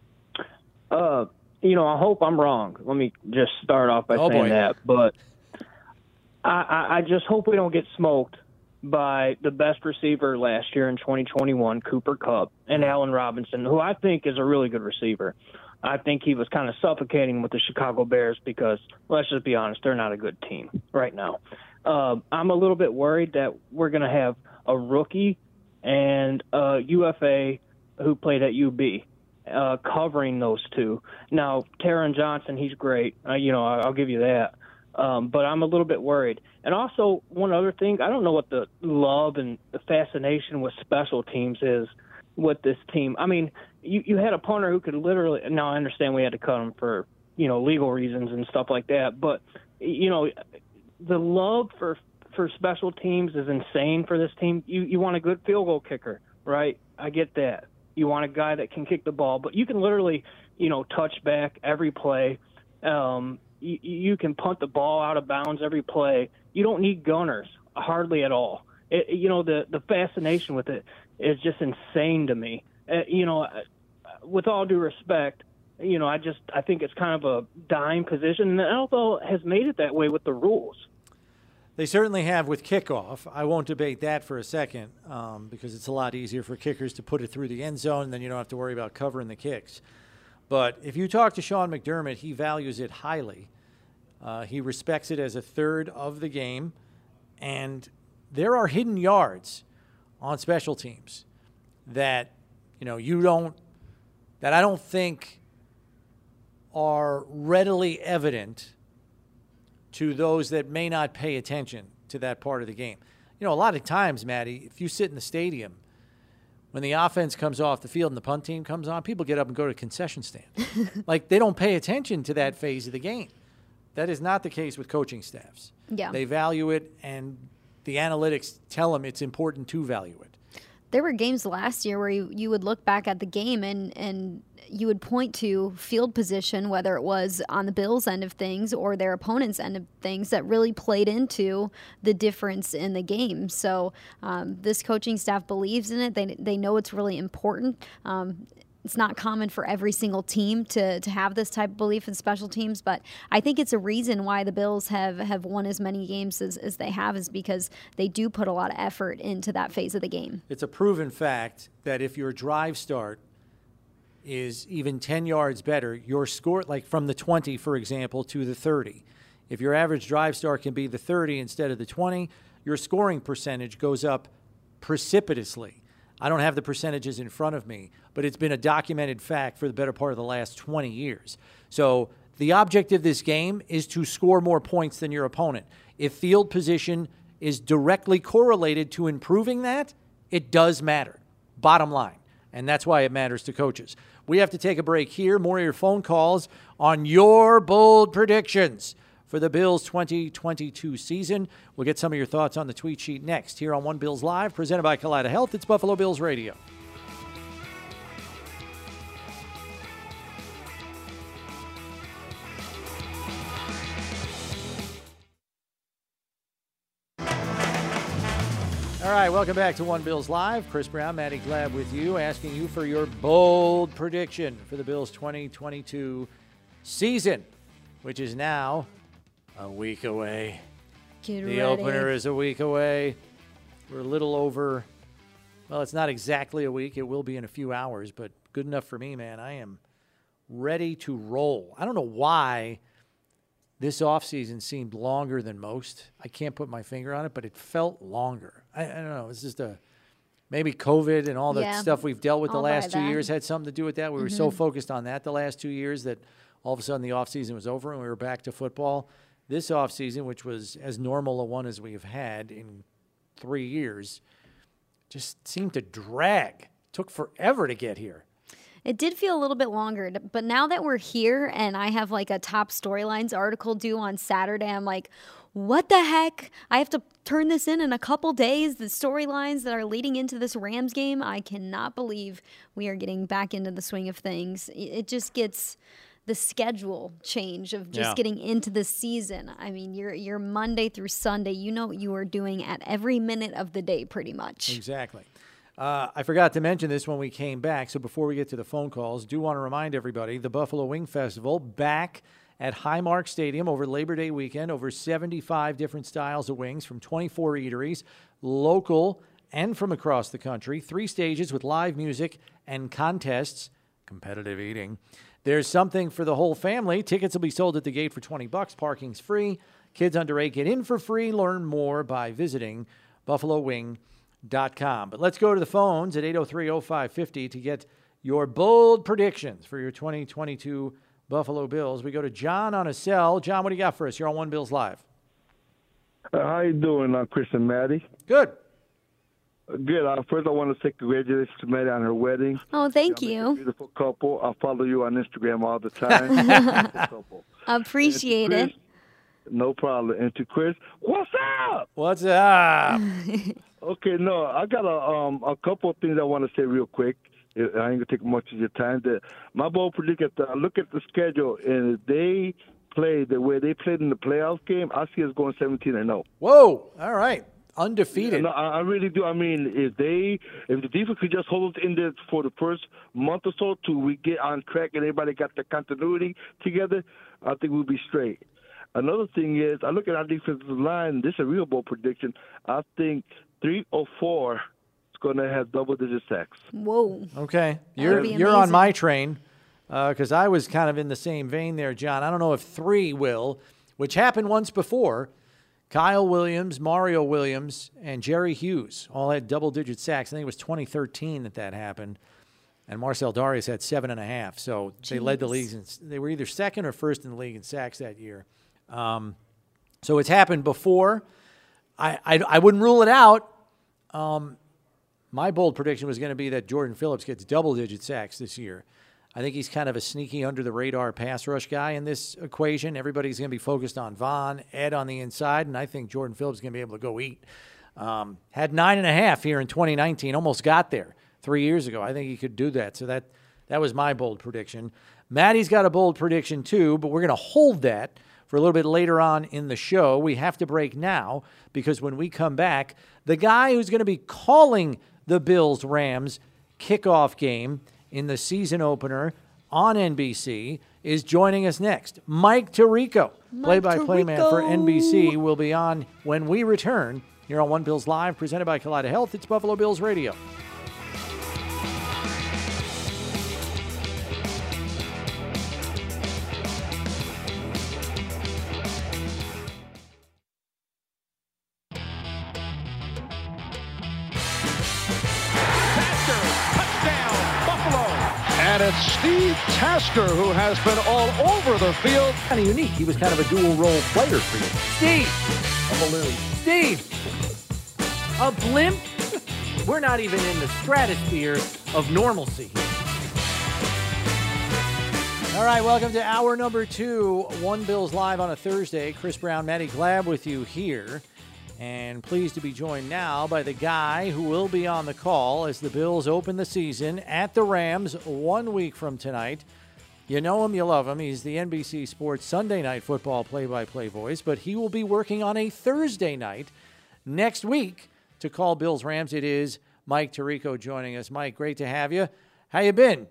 Uh, you know, I hope I'm wrong. Let me just start off by Oh, saying boy. that. But I, I, I just hope we don't get smoked by the best receiver last year in twenty twenty-one, Cooper Kupp, and Allen Robinson, who I think is a really good receiver. I think he was kind of suffocating with the Chicago Bears because, let's just be honest, they're not a good team right now. Uh, I'm a little bit worried that we're going to have a rookie and a U F A who played at U B uh, covering those two. Now, Taron Johnson, he's great. Uh, you know, I'll give you that. Um, but I'm a little bit worried. And also, one other thing, I don't know what the love and the fascination with special teams is with this team. I mean, you, you had a punter who could literally – now I understand we had to cut him for, you know, legal reasons and stuff like that. But, you know, the love for for special teams is insane for this team. You, you want a good field goal kicker, right? I get that. You want a guy that can kick the ball. But you can literally, you know, touch back every play. Um You, you can punt the ball out of bounds every play. You don't need gunners, hardly at all. It, you know, the, the fascination with it is just insane to me. Uh, you know, with all due respect, you know, I just I think it's kind of a dime position. And the N F L has made it that way with the rules. They certainly have with kickoff. I won't debate that for a second um, because it's a lot easier for kickers to put it through the end zone, and then you don't have to worry about covering the kicks. But if you talk to Sean McDermott, he values it highly. Uh, he respects it as a third of the game. And there are hidden yards on special teams that, you know, you don't, that I don't think are readily evident to those that may not pay attention to that part of the game. You know, a lot of times, Maddie, if you sit in the stadium, when the offense comes off the field and the punt team comes on, people get up and go to the concession stand. Like, they don't pay attention to that phase of the game. That is not the case with coaching staffs. Yeah. They value it, and the analytics tell them it's important to value it. There were games last year where you, you would look back at the game and, and you would point to field position, whether it was on the Bills' end of things or their opponent's end of things, that really played into the difference in the game. So um, this coaching staff believes in it. They they know it's really important. Um, It's not common for every single team to, to have this type of belief in special teams, but I think it's a reason why the Bills have, have won as many games as, as they have, is because they do put a lot of effort into that phase of the game. It's a proven fact that if your drive start is even ten yards better, your score, like from the twenty, for example, to the thirty. If your average drive start can be the thirty instead of the twenty, your scoring percentage goes up precipitously. I don't have the percentages in front of me, but it's been a documented fact for the better part of the last twenty years. So the object of this game is to score more points than your opponent. If field position is directly correlated to improving that, it does matter. Bottom line. And that's why it matters to coaches. We have to take a break here. More of your phone calls on your bold predictions for the Bills' twenty twenty-two season. We'll get some of your thoughts on the tweet sheet next here on One Bills Live, presented by Kaleida Health. It's Buffalo Bills Radio. All right, welcome back to One Bills Live. Chris Brown, Maddie Glab with you, asking you for your bold prediction for the Bills' twenty twenty-two season, which is now a week away. Get the ready. opener is a week away. We're a little over, well, it's not exactly a week. It will be in a few hours, but good enough for me, man. I am ready to roll. I don't know why this offseason seemed longer than most. I can't put my finger on it, but it felt longer. I, I don't know. It's just a maybe COVID and all the Yeah, stuff we've dealt with the I'll last buy two that. years had something to do with that. We were so Mhm. focused on that the last two years that all of a sudden the offseason was over and we were back to football. This offseason, which was as normal a one as we've had in three years, just seemed to drag. Took forever to get here. It did feel a little bit longer, but now that we're here and I have like a top storylines article due on Saturday, I'm like, what the heck? I have to turn this in in a couple days. The storylines that are leading into this Rams game, I cannot believe we are getting back into the swing of things. It just gets the schedule change of just Yeah. getting into the season. I mean, you're you're Monday through Sunday. You know what you are doing at every minute of the day pretty much. Exactly. Uh, I forgot to mention this when we came back, so before we get to the phone calls, do want to remind everybody, the Buffalo Wing Festival back at Highmark Stadium over Labor Day weekend, over seventy-five different styles of wings from twenty-four eateries, local and from across the country, three stages with live music and contests, competitive eating. There's something for the whole family. Tickets will be sold at the gate for twenty bucks. Parking's free. Kids under eight get in for free. Learn more by visiting buffalo wing dot com. But let's go to the phones at eight oh three oh five five oh to get your bold predictions for your twenty twenty-two Buffalo Bills. We go to John on a cell. John, what do you got for us? You're on One Bills Live. Uh, how you doing, uh, Chris and Maddie? Good. Good. Uh, first, I want to say congratulations to Maddie on her wedding. Oh, thank Y'all you. make a beautiful couple. I follow you on Instagram all the time. Appreciate Chris, it. No problem. And to Chris, what's up? What's up? Okay, no, I got a um a couple of things I want to say real quick. I ain't gonna take much of your time. That my bold prediction. I look at the schedule, and if they play the way they played in the playoff game, I see us going seventeen and zero. Whoa! All right, undefeated. Yeah, no, I, I really do. I mean, if they if the defense could just hold us in there for the first month or so till we get on track and everybody got the continuity together, I think we'll be straight. Another thing is, I look at our defensive line. This is a real bold prediction. I think three or four is going to have double-digit sacks. Whoa. Okay, That you're would be you're on amazing. my train because I was kind of in the same vein there, John. I don't know if three will, which happened once before. Kyle Williams, Mario Williams, and Jerry Hughes all had double-digit sacks. I think it was twenty thirteen that that happened. And Marcel Darius had seven and a half. So they led the Jeez. league. In, they were either second or first in the league in sacks that year. Um, so it's happened before. I, I, I wouldn't rule it out. Um, my bold prediction was going to be that Jordan Phillips gets double-digit sacks this year. I think he's kind of a sneaky, under-the-radar pass rush guy in this equation. Everybody's going to be focused on Vaughn, Ed on the inside, and I think Jordan Phillips is going to be able to go eat. Um, had nine and a half here in twenty nineteen, almost got there three years ago. I think he could do that. So that that was my bold prediction. Maddie's got a bold prediction too, but we're going to hold that for a little bit later on in the show. We have to break now because when we come back, the guy who's going to be calling the Bills-Rams kickoff game in the season opener on N B C is joining us next. Mike Tirico, play-by-play man for N B C, will be on when we return here on One Bills Live, presented by Kaleida Health. It's Buffalo Bills Radio. And it's Steve Tasker who has been all over the field. Kind of unique. He was kind of a dual-role player for you. Steve! A balloon. Steve! A blimp? We're not even in the stratosphere of normalcy here. All right, welcome to hour number two, One Bills Live on a Thursday. Chris Brown, Matty Glab with you here. And pleased to be joined now by the guy who will be on the call as the Bills open the season at the Rams one week from tonight. You know him, you love him. He's the N B C Sports Sunday Night Football play-by-play voice, but he will be working on a Thursday night next week to call Bills-Rams. It is Mike Tirico joining us. Mike, great to have you. How you been?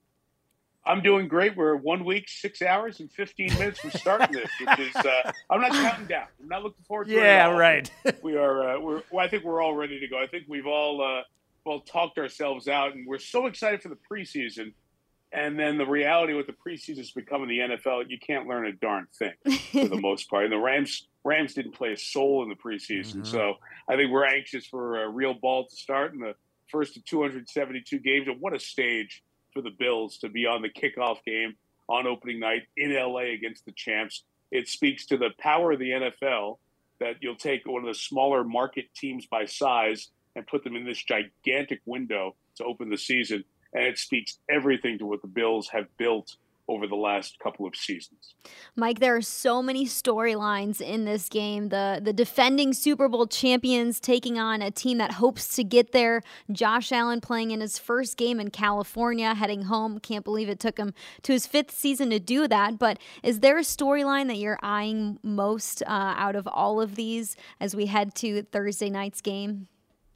I'm doing great. We're one week, six hours, and fifteen minutes from starting this, which is uh, I'm not counting down. I'm not looking forward to it. Yeah, at all. right. we are. Uh, we're. Well, I think we're all ready to go. I think we've all uh, all talked ourselves out, and we're so excited for the preseason. And then the reality with the preseason is becoming the N F L. You can't learn a darn thing for the most part. And the Rams Rams didn't play a soul in the preseason, mm-hmm. so I think we're anxious for a real ball to start in the first of two hundred seventy-two games. And what a stage for the Bills to be on the kickoff game on opening night in L A against the champs. It speaks to the power of the N F L that you'll take one of the smaller market teams by size and put them in this gigantic window to open the season. And it speaks everything to what the Bills have built over the last couple of seasons. Mike, there are so many storylines in this game. The the defending Super Bowl champions taking on a team that hopes to get there. Josh Allen playing in his first game in California, heading home. Can't believe it took him to his fifth season to do that. But is there a storyline that you're eyeing most uh, out of all of these as we head to Thursday night's game?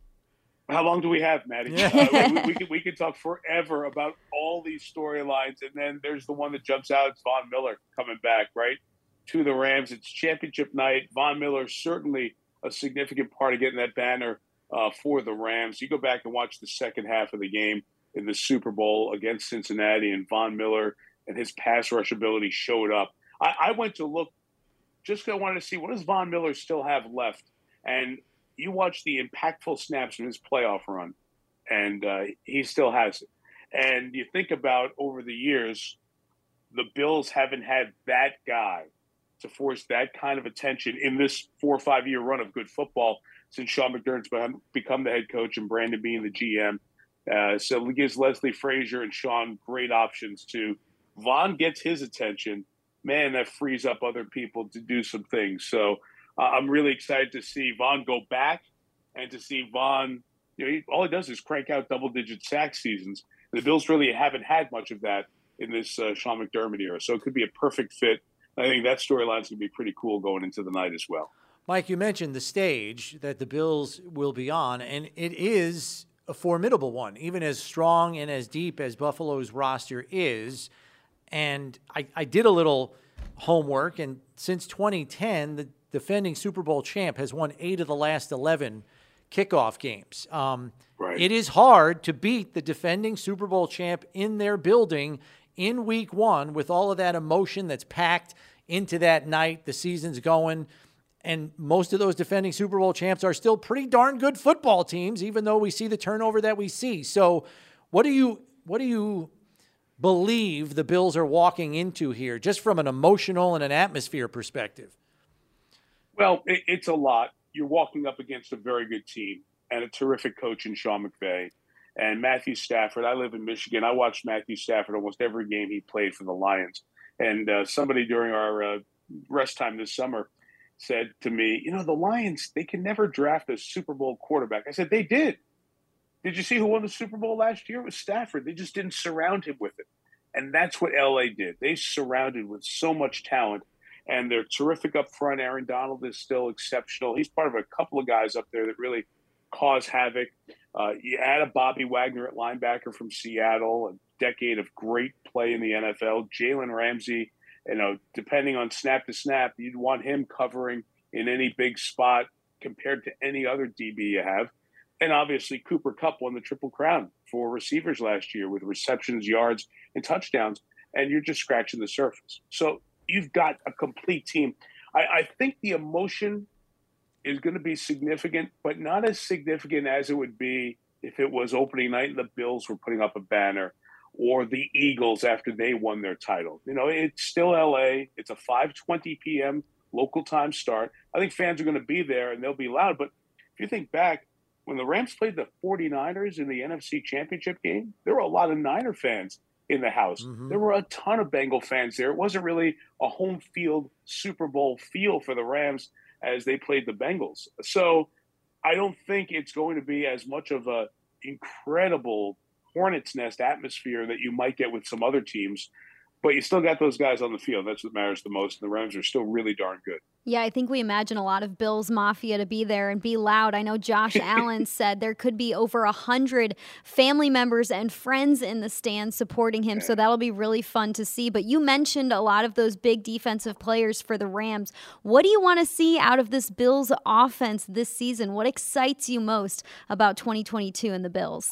How long do we have, Maddie? Yeah. Uh, we, we, could, we could talk forever about all these storylines, and then there's the one that jumps out. It's Von Miller coming back, right, to the Rams. It's championship night. Von Miller certainly a significant part of getting that banner uh, for the Rams. You go back and watch the second half of the game in the Super Bowl against Cincinnati, and Von Miller and his pass rush ability showed up. I, I went to look just because I wanted to see what does Von Miller still have left, and you watch the impactful snaps in his playoff run, and uh, he still has it. And you think about over the years, the Bills haven't had that guy to force that kind of attention in this four or five year run of good football since Sean McDermott's become the head coach and Brandon being the G M. Uh, so it gives Leslie Frazier and Sean great options to. Von gets his attention. Man, that frees up other people to do some things. So uh, I'm really excited to see Von go back and to see Von. You know, he, all he does is crank out double-digit sack seasons. The Bills really haven't had much of that in this uh, Sean McDermott era. So it could be a perfect fit. I think that storyline is going to be pretty cool going into the night as well. Mike, you mentioned the stage that the Bills will be on, and it is a formidable one, even as strong and as deep as Buffalo's roster is. And I, I did a little homework, and since twenty ten, the defending Super Bowl champ has won eight of the last eleven kickoff games. Um, right. It is hard to beat the defending Super Bowl champ in their building in week one with all of that emotion that's packed into that night. The season's going, and most of those defending Super Bowl champs are still pretty darn good football teams, even though we see the turnover that we see. So what do you what do you believe the Bills are walking into here, just from an emotional and an atmosphere perspective? Well, it, it's a lot. You're walking up against a very good team and a terrific coach in Sean McVay and Matthew Stafford. I live in Michigan. I watched Matthew Stafford almost every game he played for the Lions. And uh, somebody during our uh, rest time this summer said to me, you know, the Lions, they can never draft a Super Bowl quarterback. I said, they did. Did you see who won the Super Bowl last year? It was Stafford. They just didn't surround him with it. And that's what L A did. They surrounded with so much talent, and they're terrific up front. Aaron Donald is still exceptional. He's part of a couple of guys up there that really cause havoc. Uh, you add a Bobby Wagner at linebacker from Seattle, a decade of great play in the N F L. Jalen Ramsey, you know, depending on snap to snap, you'd want him covering in any big spot compared to any other D B you have. And obviously, Cooper Kupp won the Triple Crown for receivers last year with receptions, yards, and touchdowns, and you're just scratching the surface. So you've got a complete team. I, I think the emotion is going to be significant, but not as significant as it would be if it was opening night and the Bills were putting up a banner, or the Eagles after they won their title. You know, it's still L A. It's a five twenty p.m. local time start. I think fans are going to be there, and they'll be loud. But if you think back, when the Rams played the 49ers in the N F C Championship game, there were a lot of Niner fans in the house. Mm-hmm. There were a ton of Bengal fans there. It wasn't really a home field Super Bowl feel for the Rams as they played the Bengals. So I don't think it's going to be as much of a incredible hornet's nest atmosphere that you might get with some other teams. But you still got those guys on the field. That's what matters the most. And the Rams are still really darn good. Yeah, I think we imagine a lot of Bills Mafia to be there and be loud. I know Josh Allen said there could be over one hundred family members and friends in the stands supporting him, so that'll be really fun to see. But you mentioned a lot of those big defensive players for the Rams. What do you want to see out of this Bills offense this season? What excites you most about twenty twenty-two and the Bills?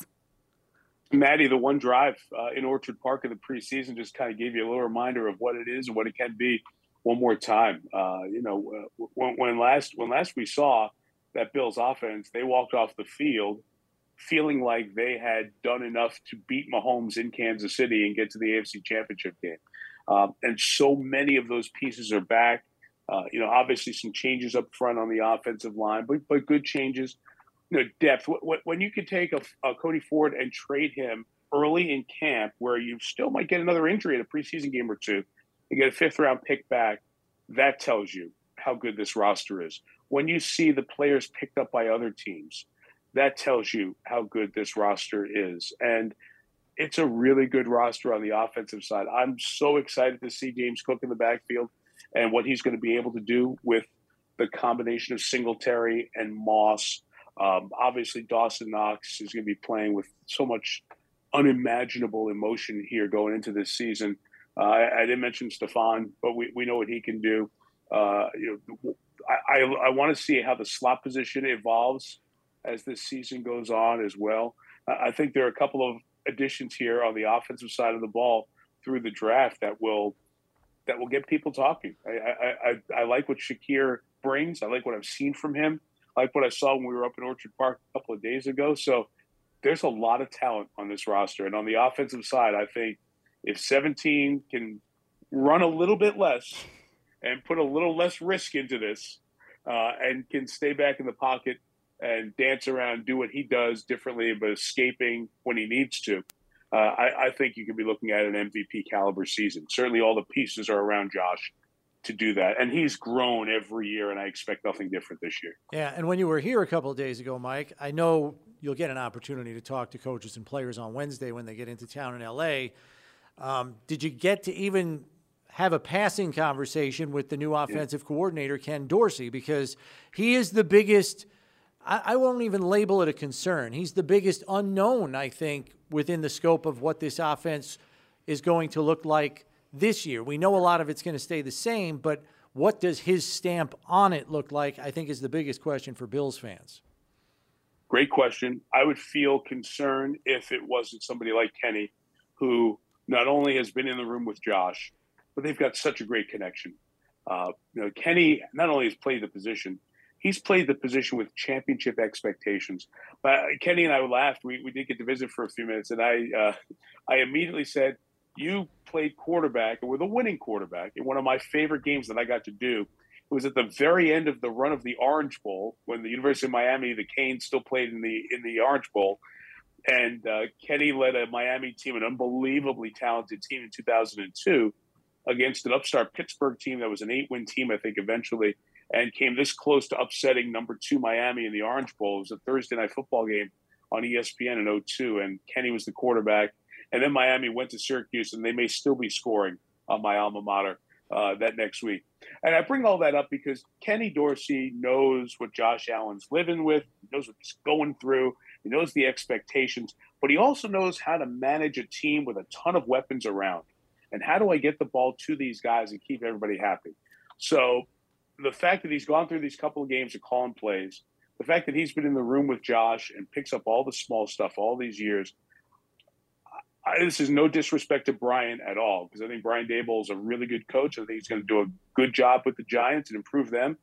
Maddie, the one drive uh, in Orchard Park in the preseason just kind of gave you a little reminder of what it is and what it can be one more time. Uh, you know, uh, when, when last when last we saw that Bills offense, they walked off the field feeling like they had done enough to beat Mahomes in Kansas City and get to the A F C Championship game. Um, and so many of those pieces are back. Uh, you know, obviously some changes up front on the offensive line, but, but good changes. You know, depth. When you could take a, a Cody Ford and trade him early in camp, where you still might get another injury in a preseason game or two, and get a fifth round pick back, that tells you how good this roster is. When you see the players picked up by other teams, that tells you how good this roster is. And it's a really good roster on the offensive side. I'm so excited to see James Cook in the backfield and what he's going to be able to do with the combination of Singletary and Moss. Um, obviously, Dawson Knox is going to be playing with so much unimaginable emotion here going into this season. Uh, I, I didn't mention Stephon, but we, we know what he can do. Uh, you know, I, I, I want to see how the slot position evolves as this season goes on as well. I think there are a couple of additions here on the offensive side of the ball through the draft that will that will get people talking. I, I, I, I like what Shakir brings. I like what I've seen from him. Like what I saw when we were up in Orchard Park a couple of days ago. So there's a lot of talent on this roster. And on the offensive side, I think if seventeen can run a little bit less and put a little less risk into this uh, and can stay back in the pocket and dance around, do what he does differently, but escaping when he needs to, uh, I, I think you could be looking at an M V P caliber season. Certainly all the pieces are around Josh to do that. And he's grown every year, and I expect nothing different this year. Yeah, and when you were here a couple of days ago, Mike, I know you'll get an opportunity to talk to coaches and players on Wednesday when they get into town in L A. Um, did you get to even have a passing conversation with the new offensive yeah. coordinator, Ken Dorsey? Because he is the biggest – I won't even label it a concern. He's the biggest unknown, I think, within the scope of what this offense is going to look like this year. We know a lot of it's going to stay the same, but what does his stamp on it look like, I think, is the biggest question for Bills fans. Great question. I would feel concerned if it wasn't somebody like Kenny, who not only has been in the room with Josh, but they've got such a great connection. Uh, you know, Kenny not only has played the position, he's played the position with championship expectations. But Kenny and I laughed. We we did get to visit for a few minutes, and I uh, I immediately said, "You played quarterback and were the winning quarterback in one of my favorite games that I got to do. It was at the very end of the run of the Orange Bowl when the University of Miami, the Canes, still played in the in the Orange Bowl, and uh, Kenny led a Miami team, an unbelievably talented team in two thousand two, against an upstart Pittsburgh team that was an eight-win team, I think, eventually." And came this close to upsetting number two Miami in the Orange Bowl. It was a Thursday night football game on E S P N in oh two, and Kenny was the quarterback. And then Miami went to Syracuse, and they may still be scoring on my alma mater uh, that next week. And I bring all that up because Kenny Dorsey knows what Josh Allen's living with. He knows what he's going through. He knows the expectations. But he also knows how to manage a team with a ton of weapons around. And how do I get the ball to these guys and keep everybody happy? So the fact that he's gone through these couple of games of calling plays, the fact that he's been in the room with Josh and picks up all the small stuff all these years, I, this is no disrespect to Brian at all, because I think Brian Daboll is a really good coach. I think he's going to do a good job with the Giants and improve them.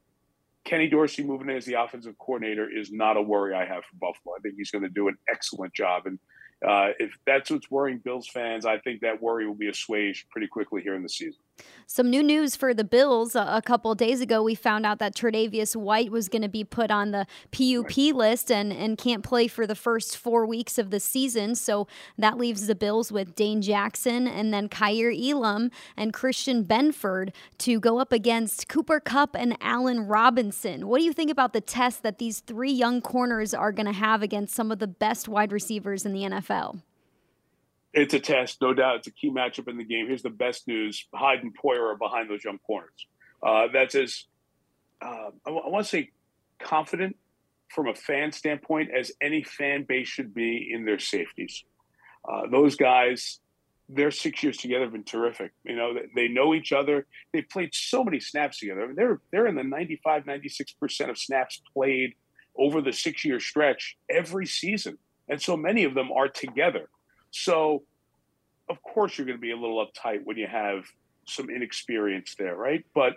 Kenny Dorsey moving in as the offensive coordinator is not a worry I have for Buffalo. I think he's going to do an excellent job. And uh, if that's what's worrying Bills fans, I think that worry will be assuaged pretty quickly here in the season. Some new news for the Bills. Uh, a couple of days ago, we found out that Tre'Davious White was going to be put on the P U P list and, and can't play for the first four weeks of the season. So that leaves the Bills with Dane Jackson and then Kaiir Elam and Christian Benford to go up against Cooper Kupp and Allen Robinson. What do you think about the test that these three young corners are going to have against some of the best wide receivers in the N F L? It's a test, no doubt. It's a key matchup in the game. Here's the best news. Hyde and Poyer are behind those young corners. Uh, that's as, uh, I, w- I want to say, confident from a fan standpoint as any fan base should be in their safeties. Uh, those guys, their six years together have been terrific. You know, they, they know each other. They've played so many snaps together. I mean, they're, they're in the ninety-five, ninety-six percent of snaps played over the six-year stretch every season. And so many of them are together. So, of course, you're going to be a little uptight when you have some inexperience there, right? But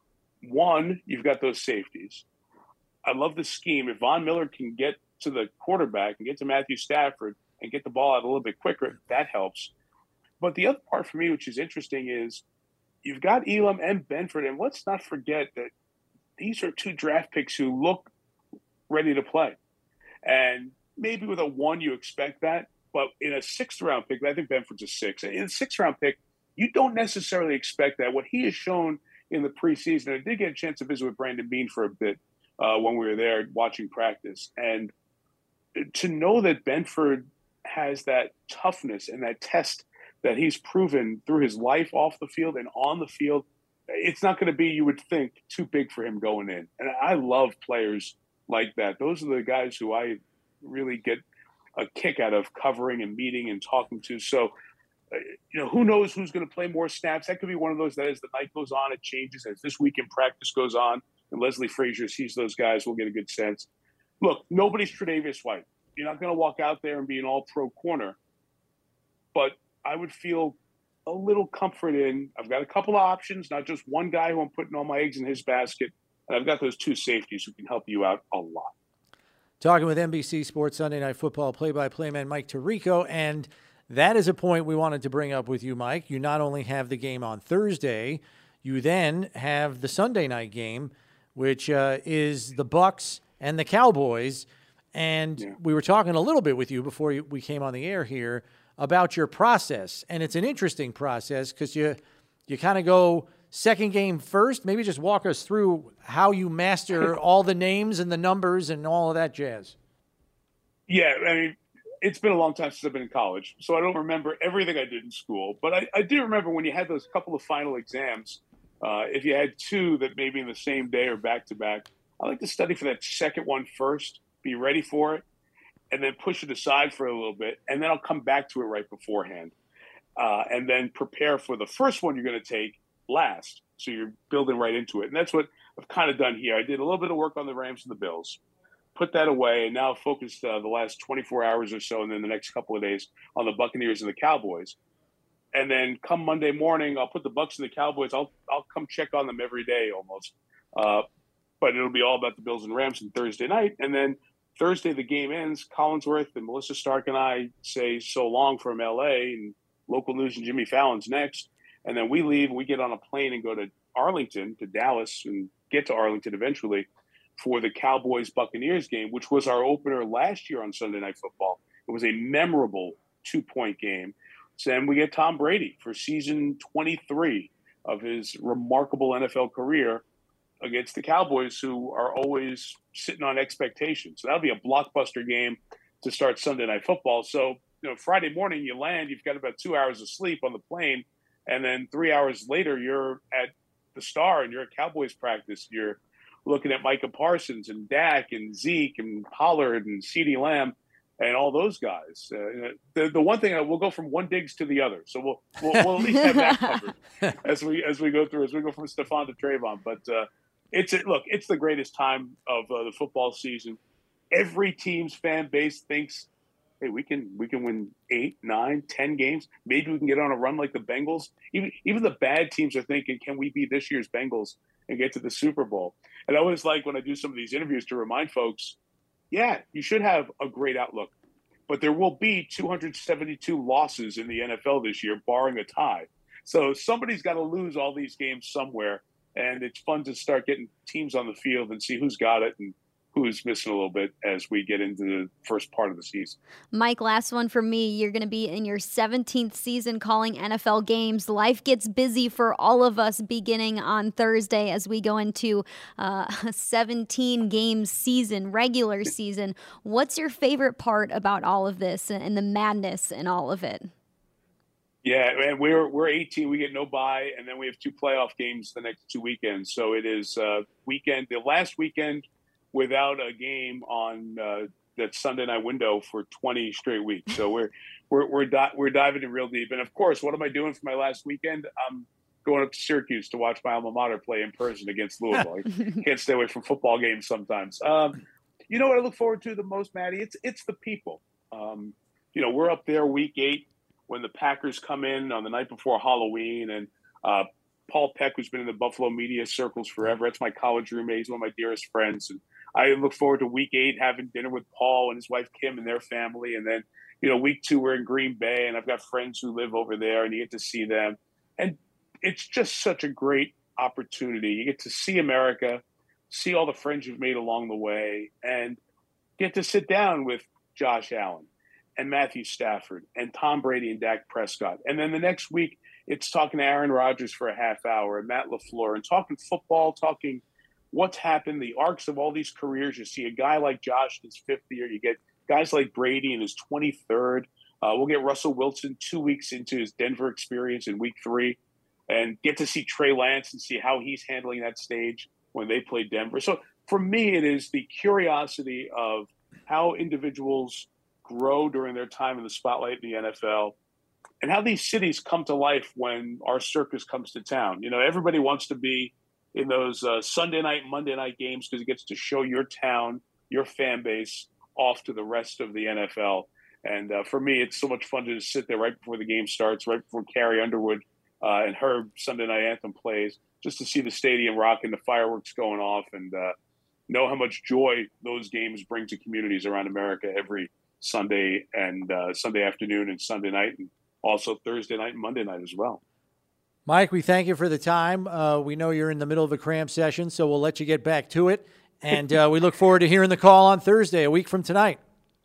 one, you've got those safeties. I love the scheme. If Von Miller can get to the quarterback and get to Matthew Stafford and get the ball out a little bit quicker, that helps. But the other part for me, which is interesting, is you've got Elam and Benford, and let's not forget that these are two draft picks who look ready to play. And maybe with a one, you expect that. But in a sixth-round pick, I think Benford's a six. In a sixth-round pick, you don't necessarily expect that. What he has shown in the preseason, I did get a chance to visit with Brandon Beane for a bit uh, when we were there watching practice. And to know that Benford has that toughness and that test that he's proven through his life off the field and on the field, it's not going to be, you would think, too big for him going in. And I love players like that. Those are the guys who I really get a kick out of covering and meeting and talking to. So, uh, you know, who knows who's going to play more snaps? That could be one of those that as the night goes on, it changes. As this week in practice goes on and Leslie Frazier sees those guys, we'll get a good sense. Look, nobody's Tre'Davious White. You're not going to walk out there and be an all-pro corner. But I would feel a little comfort in, I've got a couple of options, not just one guy who I'm putting all my eggs in his basket. And I've got those two safeties who can help you out a lot. Talking with N B C Sports Sunday Night Football play-by-play man Mike Tirico, and that is a point we wanted to bring up with you, Mike. You not only have the game on Thursday, you then have the Sunday night game, which uh, is the Bucks and the Cowboys. And yeah. we were talking a little bit with you before you, we came on the air here about your process. And it's an interesting process because you you kind of go second game first. Maybe just walk us through how you master all the names and the numbers and all of that jazz. Yeah, I mean, it's been a long time since I've been in college, so I don't remember everything I did in school. But I, I do remember when you had those couple of final exams, uh, if you had two that maybe in the same day or back-to-back, I like to study for that second one first, be ready for it, and then push it aside for a little bit, and then I'll come back to it right beforehand. Uh, and then prepare for the first one you're going to take last, so you're building right into it. And that's what I've kind of done here. I did a little bit of work on the Rams and the Bills, put that away, and now focused uh, the last twenty-four hours or so, and then the next couple of days on the Buccaneers and the Cowboys. And then come Monday morning, I'll put the Bucs and the Cowboys. I'll I'll come check on them every day almost, uh, but it'll be all about the Bills and Rams on Thursday night. And then Thursday the game ends. Collinsworth and Melissa Stark and I say so long from L A, and local news and Jimmy Fallon's next. And then we leave. We get on a plane and go to Arlington, to Dallas, and get to Arlington eventually for the Cowboys-Buccaneers game, which was our opener last year on Sunday Night Football. It was a memorable two-point game. So then we get Tom Brady for season twenty-three of his remarkable N F L career against the Cowboys, who are always sitting on expectations. So that'll be a blockbuster game to start Sunday Night Football. So, you know, Friday morning you land, you've got about two hours of sleep on the plane, and then three hours later you're at the Star and you're at Cowboys practice. You're looking at Micah Parsons and Dak and Zeke and Pollard and CeeDee Lamb and all those guys. Uh, the the one thing, uh, we'll go from one Diggs to the other, so we'll we'll, we'll at least have that covered as we as we go through as we go from Stephon to Trayvon. But uh, it's a, look, it's the greatest time of uh, the football season. Every team's fan base thinks, hey, we can we can win eight, nine, ten games. Maybe we can get on a run like the Bengals. Even even the bad teams are thinking, can we be this year's Bengals and get to the Super Bowl? And I always like when I do some of these interviews to remind folks, yeah, you should have a great outlook, but there will be two hundred seventy-two losses in the N F L this year, barring a tie. So somebody's got to lose all these games somewhere, and it's fun to start getting teams on the field and see who's got it and who's missing a little bit as we get into the first part of the season. Mike, last one for me. You're going to be in your seventeenth season calling N F L games. Life gets busy for all of us beginning on Thursday as we go into uh, a seventeen-game season, regular season. What's your favorite part about all of this and the madness in all of it? Yeah, and we're we're eighteen. We get no bye, and then we have two playoff games the next two weekends. So it is uh, weekend, the last weekend without a game on uh, that Sunday night window for twenty straight weeks. So we're we're we're, di- we're diving in real deep. And of course, what am I doing for my last weekend? I'm going up to Syracuse to watch my alma mater play in person against Louisville. I can't stay away from football games sometimes. Um, you know what I look forward to the most, Maddie? It's it's the people. Um, you know, we're up there week eight when the Packers come in on the night before Halloween, and uh, Paul Peck, who's been in the Buffalo media circles forever. That's my college roommate. He's one of my dearest friends. And I look forward to week eight, having dinner with Paul and his wife, Kim, and their family. And then, you know, week two, we're in Green Bay, and I've got friends who live over there, and you get to see them. And it's just such a great opportunity. You get to see America, see all the friends you've made along the way, and get to sit down with Josh Allen and Matthew Stafford and Tom Brady and Dak Prescott. And then the next week, it's talking to Aaron Rodgers for a half hour and Matt LaFleur and talking football, talking what's happened, the arcs of all these careers. You see a guy like Josh in his fifth year. You get guys like Brady in his twenty-third. Uh, we'll get Russell Wilson two weeks into his Denver experience in week three and get to see Trey Lance and see how he's handling that stage when they play Denver. So for me, it is the curiosity of how individuals grow during their time in the spotlight in the N F L, and how these cities come to life when our circus comes to town. You know, everybody wants to be in those uh, Sunday night, Monday night games because it gets to show your town, your fan base off to the rest of the N F L. And uh, for me, it's so much fun to just sit there right before the game starts, right before Carrie Underwood uh, and her Sunday night anthem plays, just to see the stadium rock and the fireworks going off, and uh, know how much joy those games bring to communities around America every Sunday and uh, Sunday afternoon and Sunday night, and also Thursday night and Monday night as well. Mike, we thank you for the time. Uh, we know you're in the middle of a cramp session, so we'll let you get back to it. And uh, we look forward to hearing the call on Thursday, a week from tonight.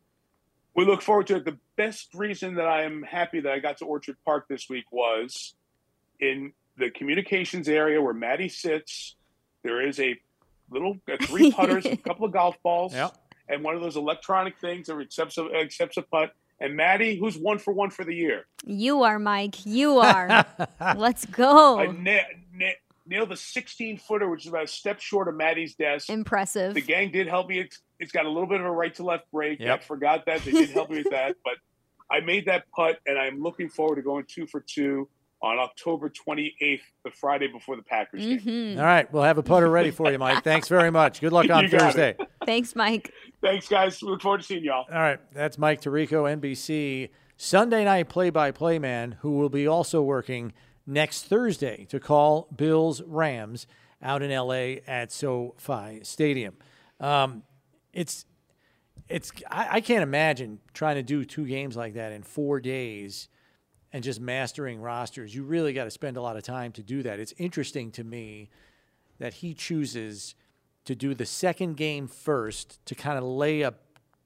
We look forward to it. The best reason that I am happy that I got to Orchard Park this week was in the communications area where Maddie sits. There is a little uh, three putters, a couple of golf balls, yep. and one of those electronic things that accepts a, accepts a putt. And Maddie, who's one for one for the year? You are, Mike. You are. Let's go. I na- na- nailed the sixteen-footer, which is about a step short of Maddie's desk. Impressive. The gang did help me. It's, it's got a little bit of a right-to-left break. Yep. I forgot that. They did help me with that. But I made that putt, and I'm looking forward to going two for two on October twenty-eighth, the Friday before the Packers game. Mm-hmm. All right. We'll have a putter ready for you, Mike. Thanks very much. Good luck on You got Thursday. it. Thanks, Mike. Thanks, guys. We look forward to seeing y'all. All right. That's Mike Tirico, N B C Sunday night play-by-play man, who will be also working next Thursday to call Bills-Rams out in L A at SoFi Stadium. Um, it's it's I, I can't imagine trying to do two games like that in four days and just mastering rosters. You really got to spend a lot of time to do that. It's interesting to me that he chooses to do the second game first to kind of lay a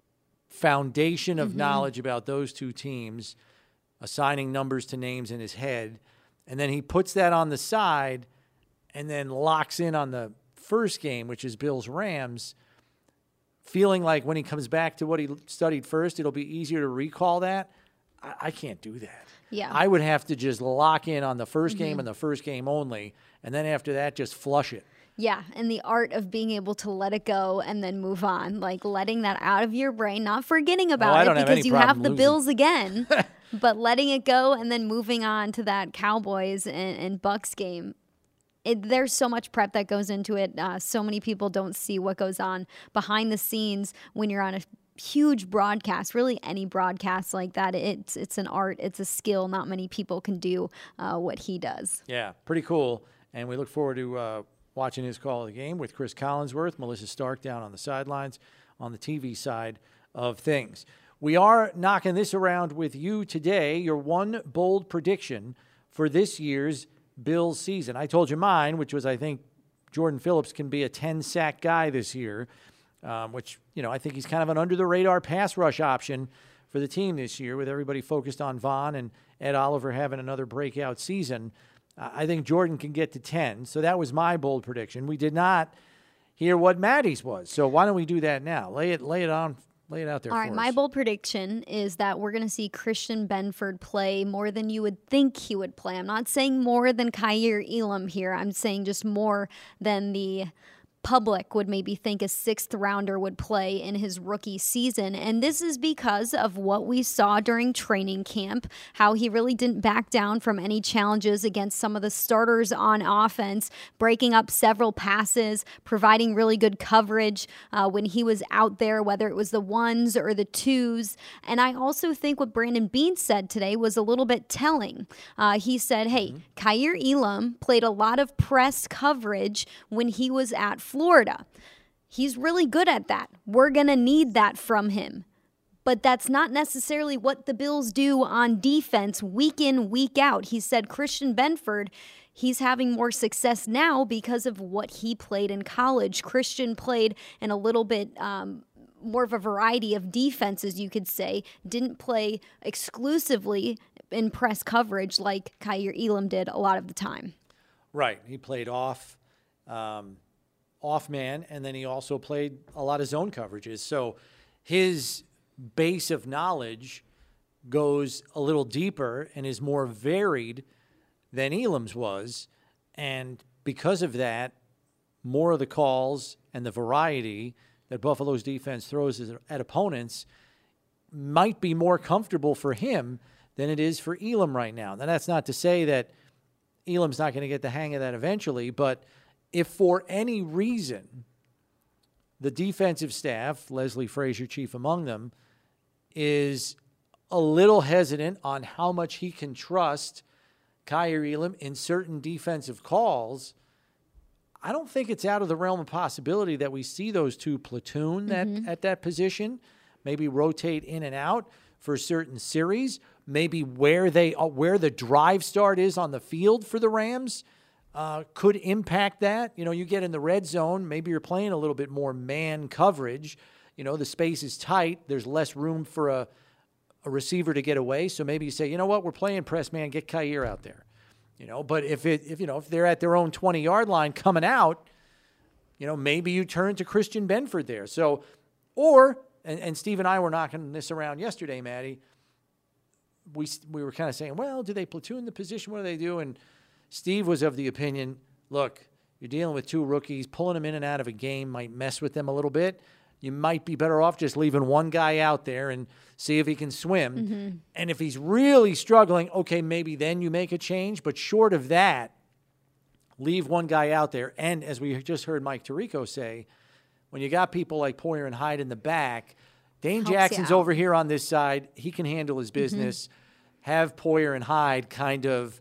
foundation of Mm-hmm. knowledge about those two teams, assigning numbers to names in his head, and then he puts that on the side and then locks in on the first game, which is Bills-Rams, feeling like when he comes back to what he studied first, it'll be easier to recall that. I, I can't do that. Yeah. I would have to just lock in on the first Mm-hmm. game and the first game only, and then after that, just flush it. Yeah, and the art of being able to let it go and then move on, like letting that out of your brain, not forgetting about I it don't have because any you problem have the losing. Bills again, but letting it go and then moving on to that Cowboys and, and Bucks game. It, there's so much prep that goes into it. Uh, so many people don't see what goes on behind the scenes when you're on a huge broadcast, really any broadcast like that. It's it's an art, it's a skill. Not many people can do uh, what he does. Yeah, pretty cool. And we look forward to uh, watching his call of the game with Chris Collinsworth, Melissa Stark down on the sidelines on the T V side of things. We are knocking this around with you today, your one bold prediction for this year's Bills season. I told you mine, which was I think Jordan Phillips can be a ten-sack guy this year, um, which, you know, I think he's kind of an under-the-radar pass rush option for the team this year with everybody focused on Von and Ed Oliver having another breakout season. I think Jordan can get to ten. So that was my bold prediction. We did not hear what Maddie's was. So why don't we do that now? Lay it lay it on, lay it out there All for right, us. my bold prediction is that we're going to see Christian Benford play more than you would think he would play. I'm not saying more than Kaiir Elam here. I'm saying just more than the public would maybe think a sixth rounder would play in his rookie season. And this is because of what we saw during training camp, how he really didn't back down from any challenges against some of the starters on offense, breaking up several passes, providing really good coverage uh, when he was out there, whether it was the ones or the twos. And I also think what Brandon Beane said today was a little bit telling. Uh, he said, hey, mm-hmm. Kaiir Elam played a lot of press coverage when he was at Florida. He's really good at that. We're going to need that from him. But that's not necessarily what the Bills do on defense week in, week out. He said Christian Benford, he's having more success now because of what he played in college. Christian played in a little bit um, more of a variety of defenses, you could say. Didn't play exclusively in press coverage like Kaiir Elam did a lot of the time. Right. He played off. Um off man, and then he also played a lot of zone coverages. So his base of knowledge goes a little deeper and is more varied than Elam's was. And because of that, more of the calls and the variety that Buffalo's defense throws at opponents might be more comfortable for him than it is for Elam right now. Now, that's not to say that Elam's not going to get the hang of that eventually, but if for any reason the defensive staff, Leslie Frazier chief among them, is a little hesitant on how much he can trust Kaiir Elam in certain defensive calls, I don't think it's out of the realm of possibility that we see those two platoon that Mm-hmm. at that position. maybe rotate in and out for certain series, maybe where they uh, where the drive start is on the field for the Rams uh, could impact that. You know, you get in the red zone, maybe you're playing a little bit more man coverage. You know, the space is tight. There's less room for a, a receiver to get away. So maybe you say, you know what, we're playing press man, get Kaiir out there. You know, but if it if you know if they're at their own twenty-yard line coming out, you know, maybe you turn to Christian Benford there. So, or and, and Steve and I were knocking this around yesterday, Maddie. We we were kind of saying, well, do they platoon the position? What do they do? And Steve was of the opinion, look, you're dealing with two rookies, pulling them in and out of a game might mess with them a little bit. You might be better off just leaving one guy out there and see if he can swim. Mm-hmm. And if he's really struggling, okay, maybe then you make a change. But short of that, leave one guy out there. And as we just heard Mike Tirico say, when you got people like Poyer and Hyde in the back, Dane Helps Jackson's over here on this side. He can handle his business. Mm-hmm. Have Poyer and Hyde kind of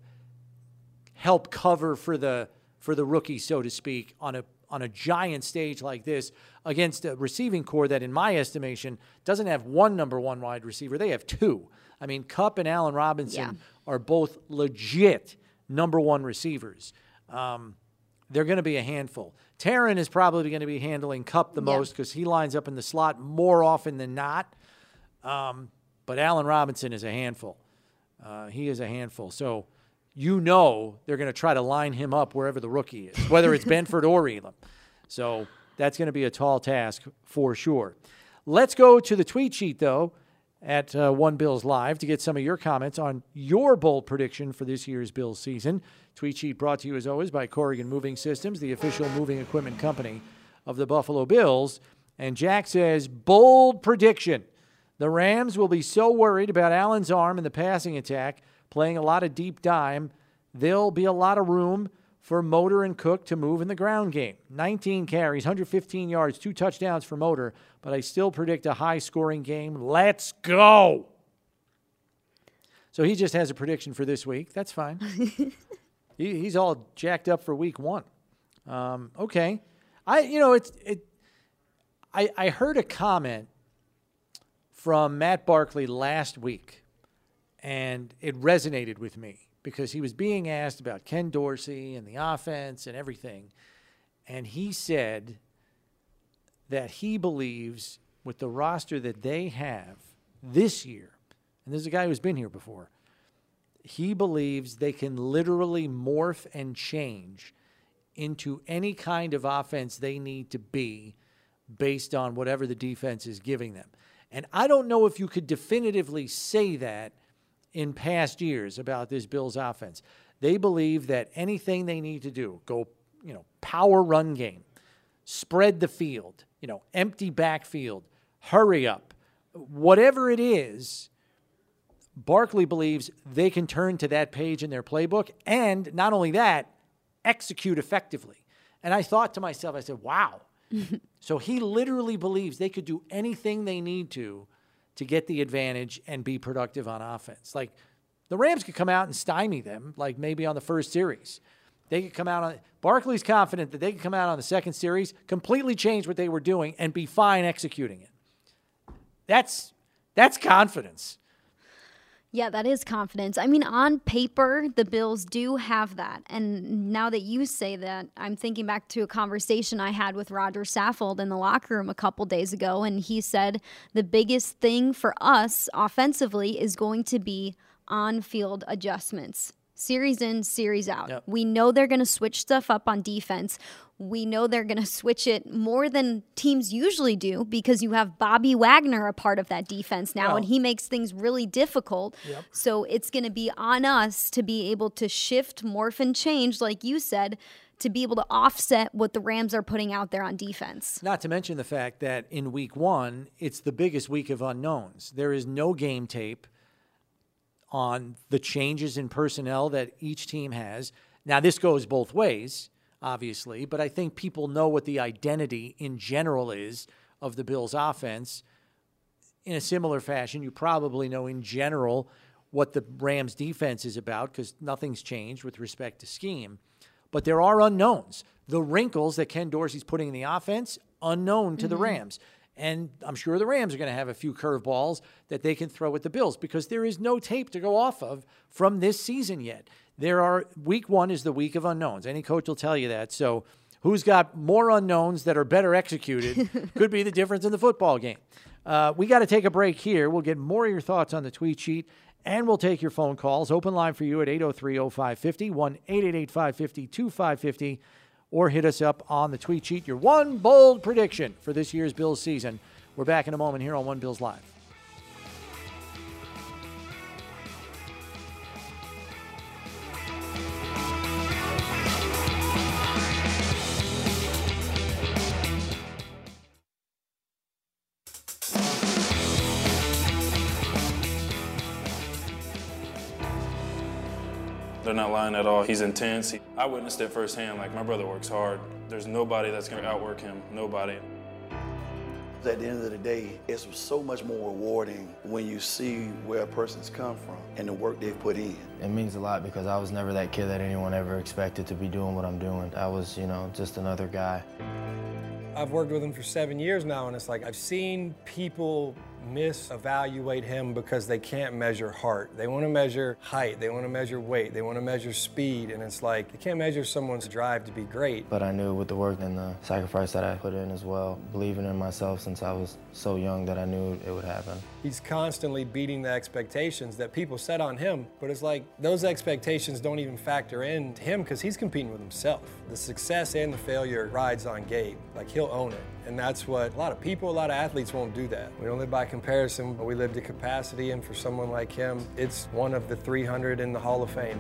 help cover for the for the rookie, so to speak, on a on a giant stage like this against a receiving core that, in my estimation, doesn't have one number one wide receiver. They have two. I mean, Kupp and Allen Robinson yeah. are both legit number one receivers. Um, they're going to be a handful. Taron is probably going to be handling Kupp the yeah. most because he lines up in the slot more often than not. Um, but Allen Robinson is a handful. Uh, he is a handful. So you know they're going to try to line him up wherever the rookie is, whether it's Benford or Elam. So that's going to be a tall task for sure. Let's go to the tweet sheet, though, at uh, One Bills Live to get some of your comments on your bold prediction for this year's Bills season. Tweet sheet brought to you, as always, by Corrigan Moving Systems, the official moving equipment company of the Buffalo Bills. And Jack says, bold prediction. The Rams will be so worried about Allen's arm in the passing attack, playing a lot of deep dime, there'll be a lot of room for Motor and Cook to move in the ground game. nineteen carries, one hundred fifteen yards, two touchdowns for Motor, but I still predict a high-scoring game. Let's go! So he just has a prediction for this week. That's fine. he, he's all jacked up for week one. Um, okay. I, you know, it's it. I, I heard a comment from Matt Barkley last week, and it resonated with me because he was being asked about Ken Dorsey and the offense and everything. And he said that he believes with the roster that they have this year, and there's a guy who's been here before, he believes they can literally morph and change into any kind of offense they need to be based on whatever the defense is giving them. And I don't know if you could definitively say that in past years about this Bills offense. They believe that anything they need to do, go, you know, power run game, spread the field, you know, empty backfield, hurry up, whatever it is, Barkley believes they can turn to that page in their playbook and not only that, execute effectively. And I thought to myself, I said, wow. So he literally believes they could do anything they need to to get the advantage and be productive on offense. Like, the Rams could come out and stymie them, like maybe on the first series. They could come out on – Barkley's confident that they could come out on the second series, completely change what they were doing, and be fine executing it. That's that's confidence. Yeah, that is confidence. I mean, on paper, the Bills do have that. And now that you say that, I'm thinking back to a conversation I had with Roger Saffold in the locker room a couple days ago, and he said the biggest thing for us offensively is going to be on-field adjustments. Series in, series out. Yep. We know they're going to switch stuff up on defense. We know they're going to switch it more than teams usually do because you have Bobby Wagner a part of that defense now, well, and he makes things really difficult. Yep. So it's going to be on us to be able to shift, morph, and change, like you said, to be able to offset what the Rams are putting out there on defense. Not to mention the fact that in week one, it's the biggest week of unknowns. There is no game tape on the changes in personnel that each team has. Now, this goes both ways, obviously, but I think people know what the identity in general is of the Bills' offense. In a similar fashion, you probably know in general what the Rams' defense is about because nothing's changed with respect to scheme. But there are unknowns. The wrinkles that Ken Dorsey's putting in the offense, unknown to mm-hmm. the Rams. And I'm sure the Rams are going to have a few curveballs that they can throw at the Bills because there is no tape to go off of from this season yet. There are week one is the week of unknowns. Any coach will tell you that. So who's got more unknowns that are better executed could be the difference in the football game. Uh, we got to take a break here. We'll get more of your thoughts on the tweet sheet, and we'll take your phone calls. Open line for you at eight oh three oh five five oh, one eight eight eight five five oh two five five oh, or hit us up on the tweet sheet. Your one bold prediction for this year's Bills season. We're back in a moment here on One Bills Live. They're not lying at all. He's intense. He, I witnessed it firsthand. Like, my brother works hard. There's nobody that's going to outwork him. Nobody. At the end of the day, it's so much more rewarding when you see where a person's come from and the work they've put in. It means a lot because I was never that kid that anyone ever expected to be doing what I'm doing. I was, you know, just another guy. I've worked with him for seven years now, and it's like I've seen people misevaluate him because they can't measure heart. They want to measure height, they want to measure weight, they want to measure speed, and it's like you can't measure someone's drive to be great. But I knew with the work and the sacrifice that I put in as well, believing in myself since I was so young that I knew it would happen. He's constantly beating the expectations that people set on him, but it's like those expectations don't even factor in to him because he's competing with himself. The success and the failure rides on Gabe. Like, he'll own it. And that's what a lot of people, a lot of athletes won't do that. We don't live by comparison, we live to capacity, and for someone like him, it's one of the three hundred in the Hall of Fame.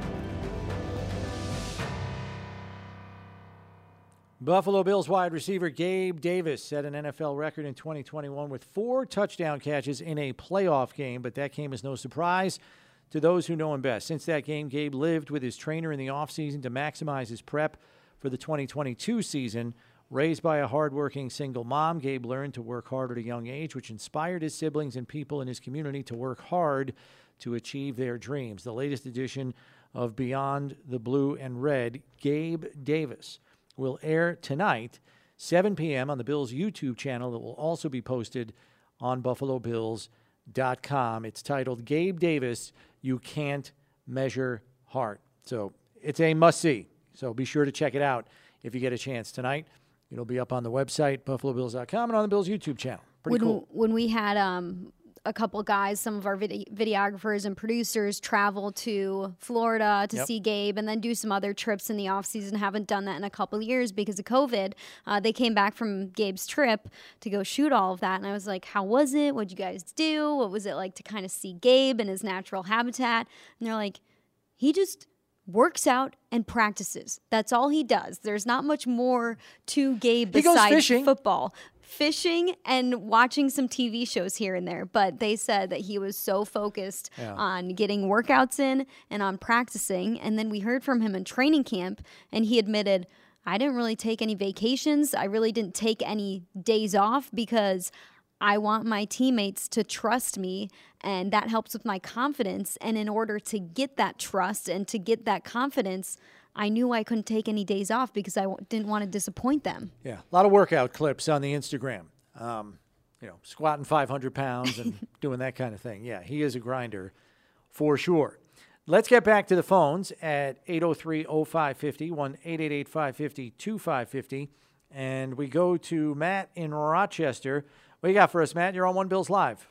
Buffalo Bills wide receiver Gabe Davis set an N F L record in twenty twenty-one with four touchdown catches in a playoff game, but that came as no surprise to those who know him best. Since that game, Gabe lived with his trainer in the offseason to maximize his prep for the twenty twenty-two season. Raised by a hardworking single mom, Gabe learned to work hard at a young age, which inspired his siblings and people in his community to work hard to achieve their dreams. The latest edition of Beyond the Blue and Red, Gabe Davis, will air tonight, seven p.m. on the Bills YouTube channel that will also be posted on buffalo bills dot com. It's titled Gabe Davis, You Can't Measure Heart. So it's a must-see. So be sure to check it out if you get a chance tonight. It'll be up on the website, buffalo bills dot com, and on the Bills YouTube channel. Pretty when, cool. When we had um, a couple guys, some of our vid- videographers and producers travel to Florida to Yep. see Gabe and then do some other trips in the offseason. Haven't done that in a couple of years because of COVID. Uh, they came back from Gabe's trip to go shoot all of that. And I was like, how was it? What'd you guys do? What was it like to kind of see Gabe in his natural habitat? And they're like, he just works out and practices. That's all he does. There's not much more to Gabe He goes besides fishing. football. Fishing and watching some T V shows here and there. But they said that he was so focused Yeah. on getting workouts in and on practicing. And then we heard from him in training camp, and he admitted, I didn't really take any vacations. I really didn't take any days off because I want my teammates to trust me, and that helps with my confidence. And in order to get that trust and to get that confidence, I knew I couldn't take any days off because I w- didn't want to disappoint them. Yeah, a lot of workout clips on the Instagram. Um, you know, squatting five hundred pounds and doing that kind of thing. Yeah, he is a grinder for sure. Let's get back to the phones at eight oh three oh five five oh, one eight eight eight five five oh two five five oh. And we go to Matt in Rochester. What you got for us, Matt? You're on One Bills Live.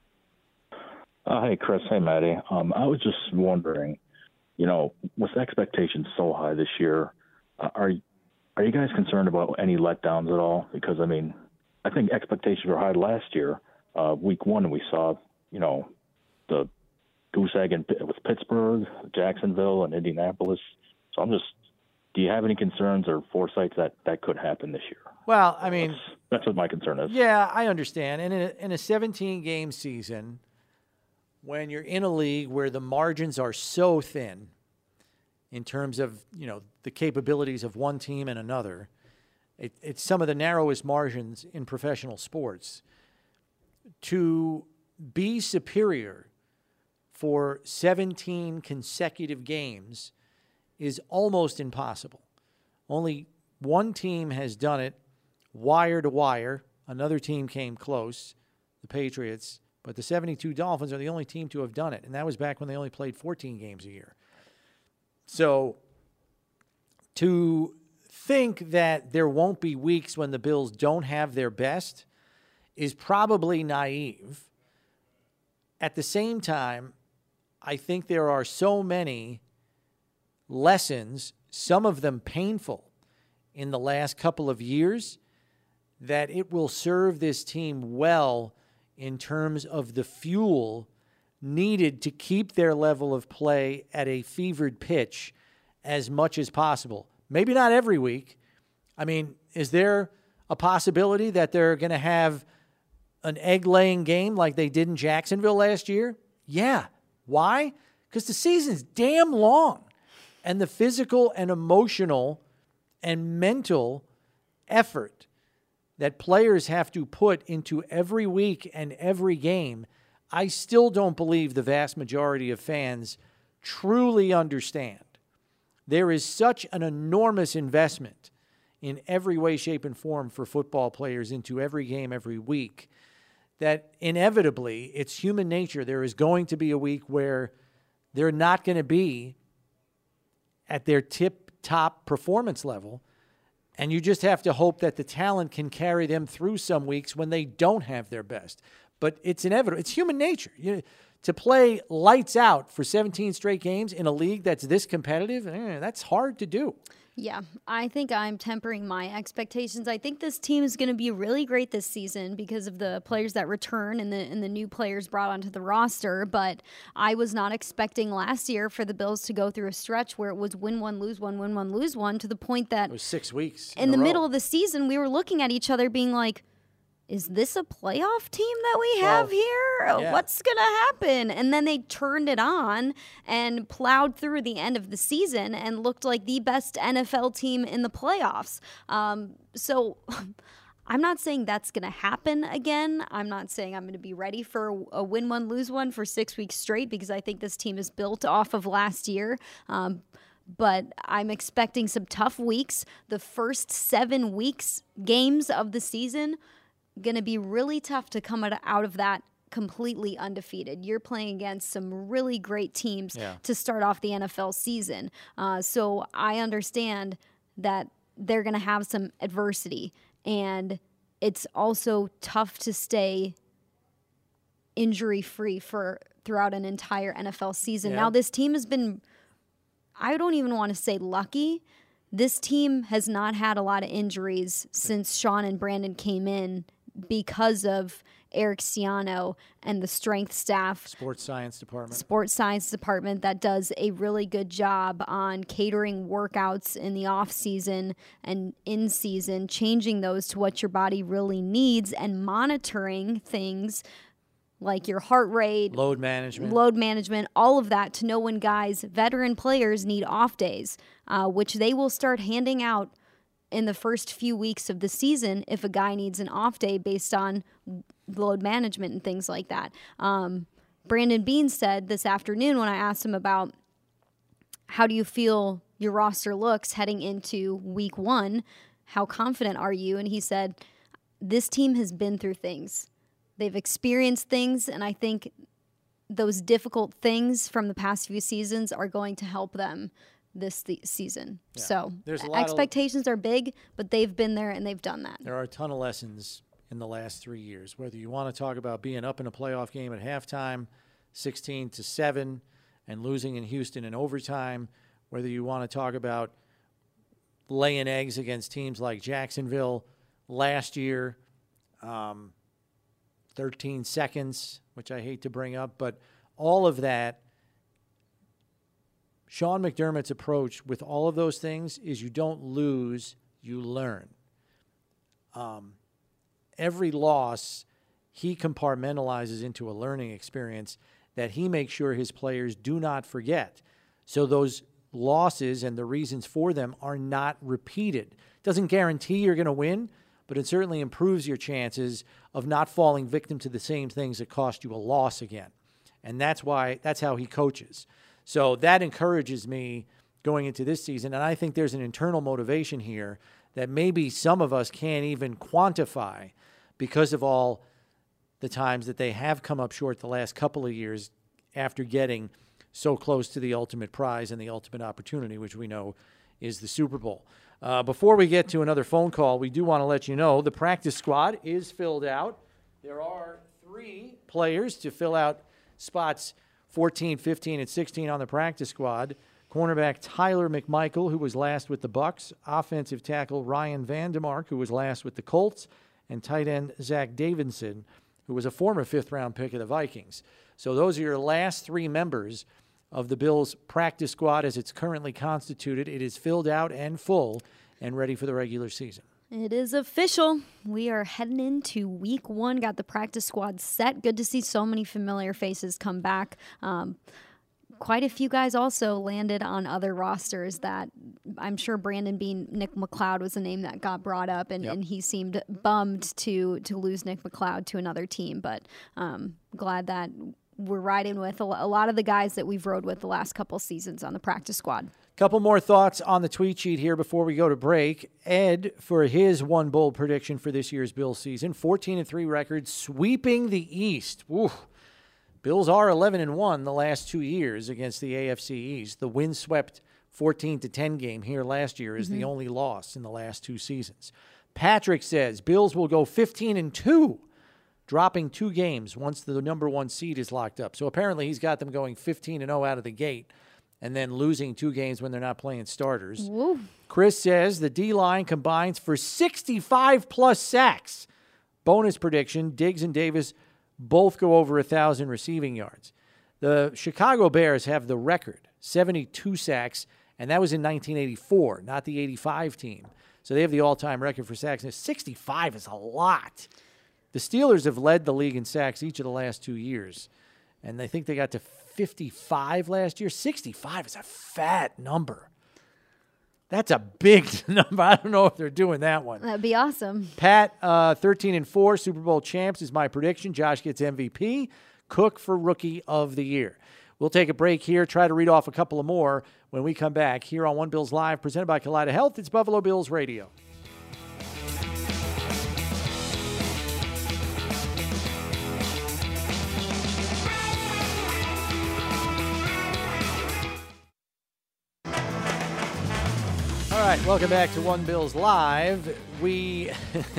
Uh, hey, Chris. Hey, Maddie. Um, I was just wondering, you know, with expectations so high this year, uh, are are you guys concerned about any letdowns at all? Because, I mean, I think expectations were high last year. Uh, week one, we saw, you know, the goose egg in, with Pittsburgh, Jacksonville, and Indianapolis. So I'm just, do you have any concerns or foresights that that could happen this year? Well, I mean, That's, that's what my concern is. yeah, I understand. And in a, in a seventeen-game season, when you're in a league where the margins are so thin in terms of, you know, the capabilities of one team and another, it, it's some of the narrowest margins in professional sports. To be superior for seventeen consecutive games is almost impossible. Only one team has done it wire to wire Another team came close, the Patriots, but the seventy-two Dolphins are the only team to have done it, and that was back when they only played fourteen games a year. So to think that there won't be weeks when the Bills don't have their best is probably naive. At the same time, I think there are so many lessons, some of them painful, in the last couple of years that it will serve this team well in terms of the fuel needed to keep their level of play at a fevered pitch as much as possible. Maybe not every week. I mean, is there a possibility that they're going to have an egg-laying game like they did in Jacksonville last year? Yeah. Why? Because the season's damn long. And the physical and emotional and mental effort that players have to put into every week and every game, I still don't believe the vast majority of fans truly understand. There is such an enormous investment in every way, shape, and form for football players into every game every week that inevitably, it's human nature. There is going to be a week where they're not going to be at their tip-top performance level, and you just have to hope that the talent can carry them through some weeks when they don't have their best. But it's inevitable. It's human nature. You, to play lights out for seventeen straight games in a league that's this competitive, eh, that's hard to do. Yeah, I think I'm tempering my expectations. I think this team is going to be really great this season because of the players that return and the and the new players brought onto the roster. But I was not expecting last year for the Bills to go through a stretch where it was win one, lose one, win one, lose one, to the point that it was six weeks in, in the a row. middle of the season we were looking at each other being like, is this a playoff team that we have well, here? yeah. What's going to happen? And then they turned it on and plowed through the end of the season and looked like the best N F L team in the playoffs. Um, so I'm not saying that's going to happen again. I'm not saying I'm going to be ready for a win one, lose one for six weeks straight because I think this team is built off of last year. Um, but I'm expecting some tough weeks. The first seven weeks games of the season going to be really tough to come out of that completely undefeated. You're playing against some really great teams yeah. to start off the N F L season. Uh, so I understand that they're going to have some adversity, and it's also tough to stay injury-free for throughout an entire N F L season. Yeah. Now, this team has been, I don't even want to say lucky. This team has not had a lot of injuries since Sean and Brandon came in because of Eric Ciano and the strength staff. Sports science department. Sports science department that does a really good job on catering workouts in the off season and in season, changing those to what your body really needs and monitoring things like your heart rate, load management, load management, all of that to know when guys, veteran players, need off days, uh, which they will start handing out in the first few weeks of the season if a guy needs an off day based on load management and things like that. Um, Brandon Beane said this afternoon when I asked him about how do you feel your roster looks heading into week one, how confident are you? And he said, this team has been through things. They've experienced things, and I think those difficult things from the past few seasons are going to help them this th- season. Yeah. So There's a lot expectations of, are big, but they've been there and they've done that. There are a ton of lessons in the last three years, whether you want to talk about being up in a playoff game at halftime, sixteen to seven, and losing in Houston in overtime, whether you want to talk about laying eggs against teams like Jacksonville last year, um, thirteen seconds, which I hate to bring up, but all of that, Sean McDermott's approach with all of those things is you don't lose, you learn. Um, every loss he compartmentalizes into a learning experience that he makes sure his players do not forget. So those losses and the reasons for them are not repeated. Doesn't guarantee you're going to win, but it certainly improves your chances of not falling victim to the same things that cost you a loss again. And that's why that's how he coaches. So that encourages me going into this season, and I think there's an internal motivation here that maybe some of us can't even quantify, because of all the times that they have come up short the last couple of years after getting so close to the ultimate prize and the ultimate opportunity, which we know is the Super Bowl. Uh, before we get to another phone call, we do want to let you know the practice squad is filled out. There are three players to fill out spots fourteen, fifteen, and sixteen on the practice squad. Cornerback Tyler McMichael, who was last with the Bucs. Offensive tackle Ryan Vandemark, who was last with the Colts. And tight end Zach Davidson, who was a former fifth-round pick of the Vikings. So those are your last three members of the Bills' practice squad as it's currently constituted. It is filled out and full and ready for the regular season. It is official. We are heading into week one. Got the practice squad set. Good to see so many familiar faces come back. Um, quite a few guys also landed on other rosters that I'm sure Brandon Beane, Nick McLeod was a name that got brought up, and, yep. and he seemed bummed to to lose Nick McLeod to another team. But um, glad that we're riding with a lot of the guys that we've rode with the last couple seasons on the practice squad. Couple more thoughts on the tweet sheet here before we go to break. Ed, for his one bold prediction for this year's Bills season, fourteen and three record, sweeping the East. Woo. Bills are eleven and one the last two years against the A F C East. The windswept fourteen to ten game here last year is mm-hmm. the only loss in the last two seasons. Patrick says Bills will go fifteen and two, dropping two games once the number one seed is locked up. So apparently he's got them going fifteen and oh out of the gate and then losing two games when they're not playing starters. Woo. Chris says the D-line combines for sixty-five plus sacks. Bonus prediction, Diggs and Davis both go over one thousand receiving yards. The Chicago Bears have the record, seventy-two sacks, and that was in nineteen eighty-four, not the eighty-five team. So they have the all-time record for sacks. And sixty-five is a lot. The Steelers have led the league in sacks each of the last two years, and I think they got to fifty-five last year. sixty-five is a fat number. That's a big number. I don't know if they're doing that one. That'd be awesome. Pat, uh, thirteen and four, Super Bowl champs is my prediction. Josh gets M V P. Cook for Rookie of the Year. We'll take a break here, try to read off a couple of more when we come back here on One Bills Live, presented by Kaleida Health. It's Buffalo Bills Radio. All right, welcome back to One Bills Live. We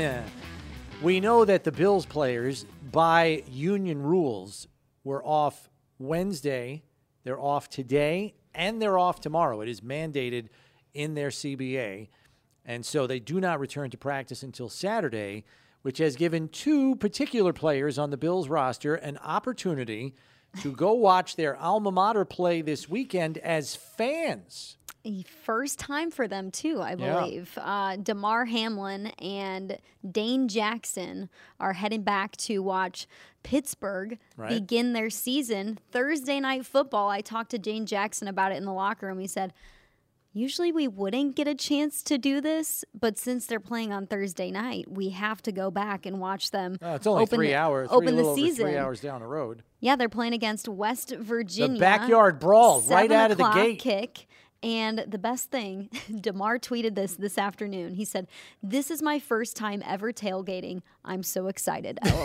we know that the Bills players, by union rules, were off Wednesday, they're off today, and they're off tomorrow. It is mandated in their C B A, and so they do not return to practice until Saturday, which has given two particular players on the Bills roster an opportunity to go watch their alma mater play this weekend as fans. A first time for them, too, I believe. Yeah. Uh, DeMar Hamlin and Dane Jackson are heading back to watch Pittsburgh right. begin their season. Thursday Night Football, I talked to Dane Jackson about it in the locker room. He said, usually we wouldn't get a chance to do this, but since they're playing on Thursday night, we have to go back and watch them. Oh, it's only open three the, hours. Open three, the season. Three hours down the road. Yeah, they're playing against West Virginia. The backyard brawl right out of the gate. Kick. And the best thing, DeMar tweeted this this afternoon. He said, "This is my first time ever tailgating. I'm so excited, LOL."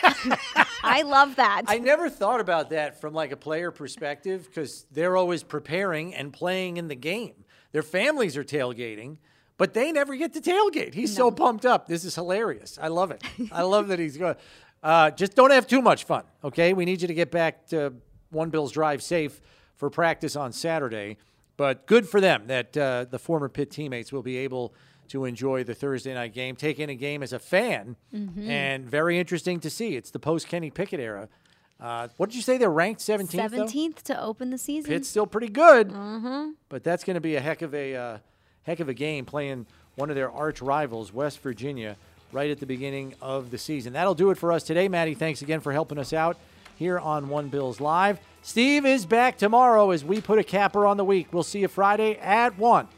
I love that. I never thought about that from like a player perspective because they're always preparing and playing in the game. Their families are tailgating, but they never get to tailgate. He's no. so pumped up. This is hilarious. I love it. I love that he's going. Uh, just don't have too much fun, okay? We need you to get back to One Bills Drive safe for practice on Saturday. But good for them that uh, the former Pitt teammates will be able to enjoy the Thursday night game, take in a game as a fan, mm-hmm. and very interesting to see. It's the post-Kenny Pickett era. Uh, what did you say? They're ranked seventeenth, seventeenth to open the season. Pitt's still pretty good, mm-hmm. but that's going to be a heck of a uh, heck of a game playing one of their arch rivals, West Virginia, right at the beginning of the season. That'll do it for us today. Maddie, thanks again for helping us out here on One Bills Live. Steve is back tomorrow as we put a capper on the week. We'll see you Friday at one.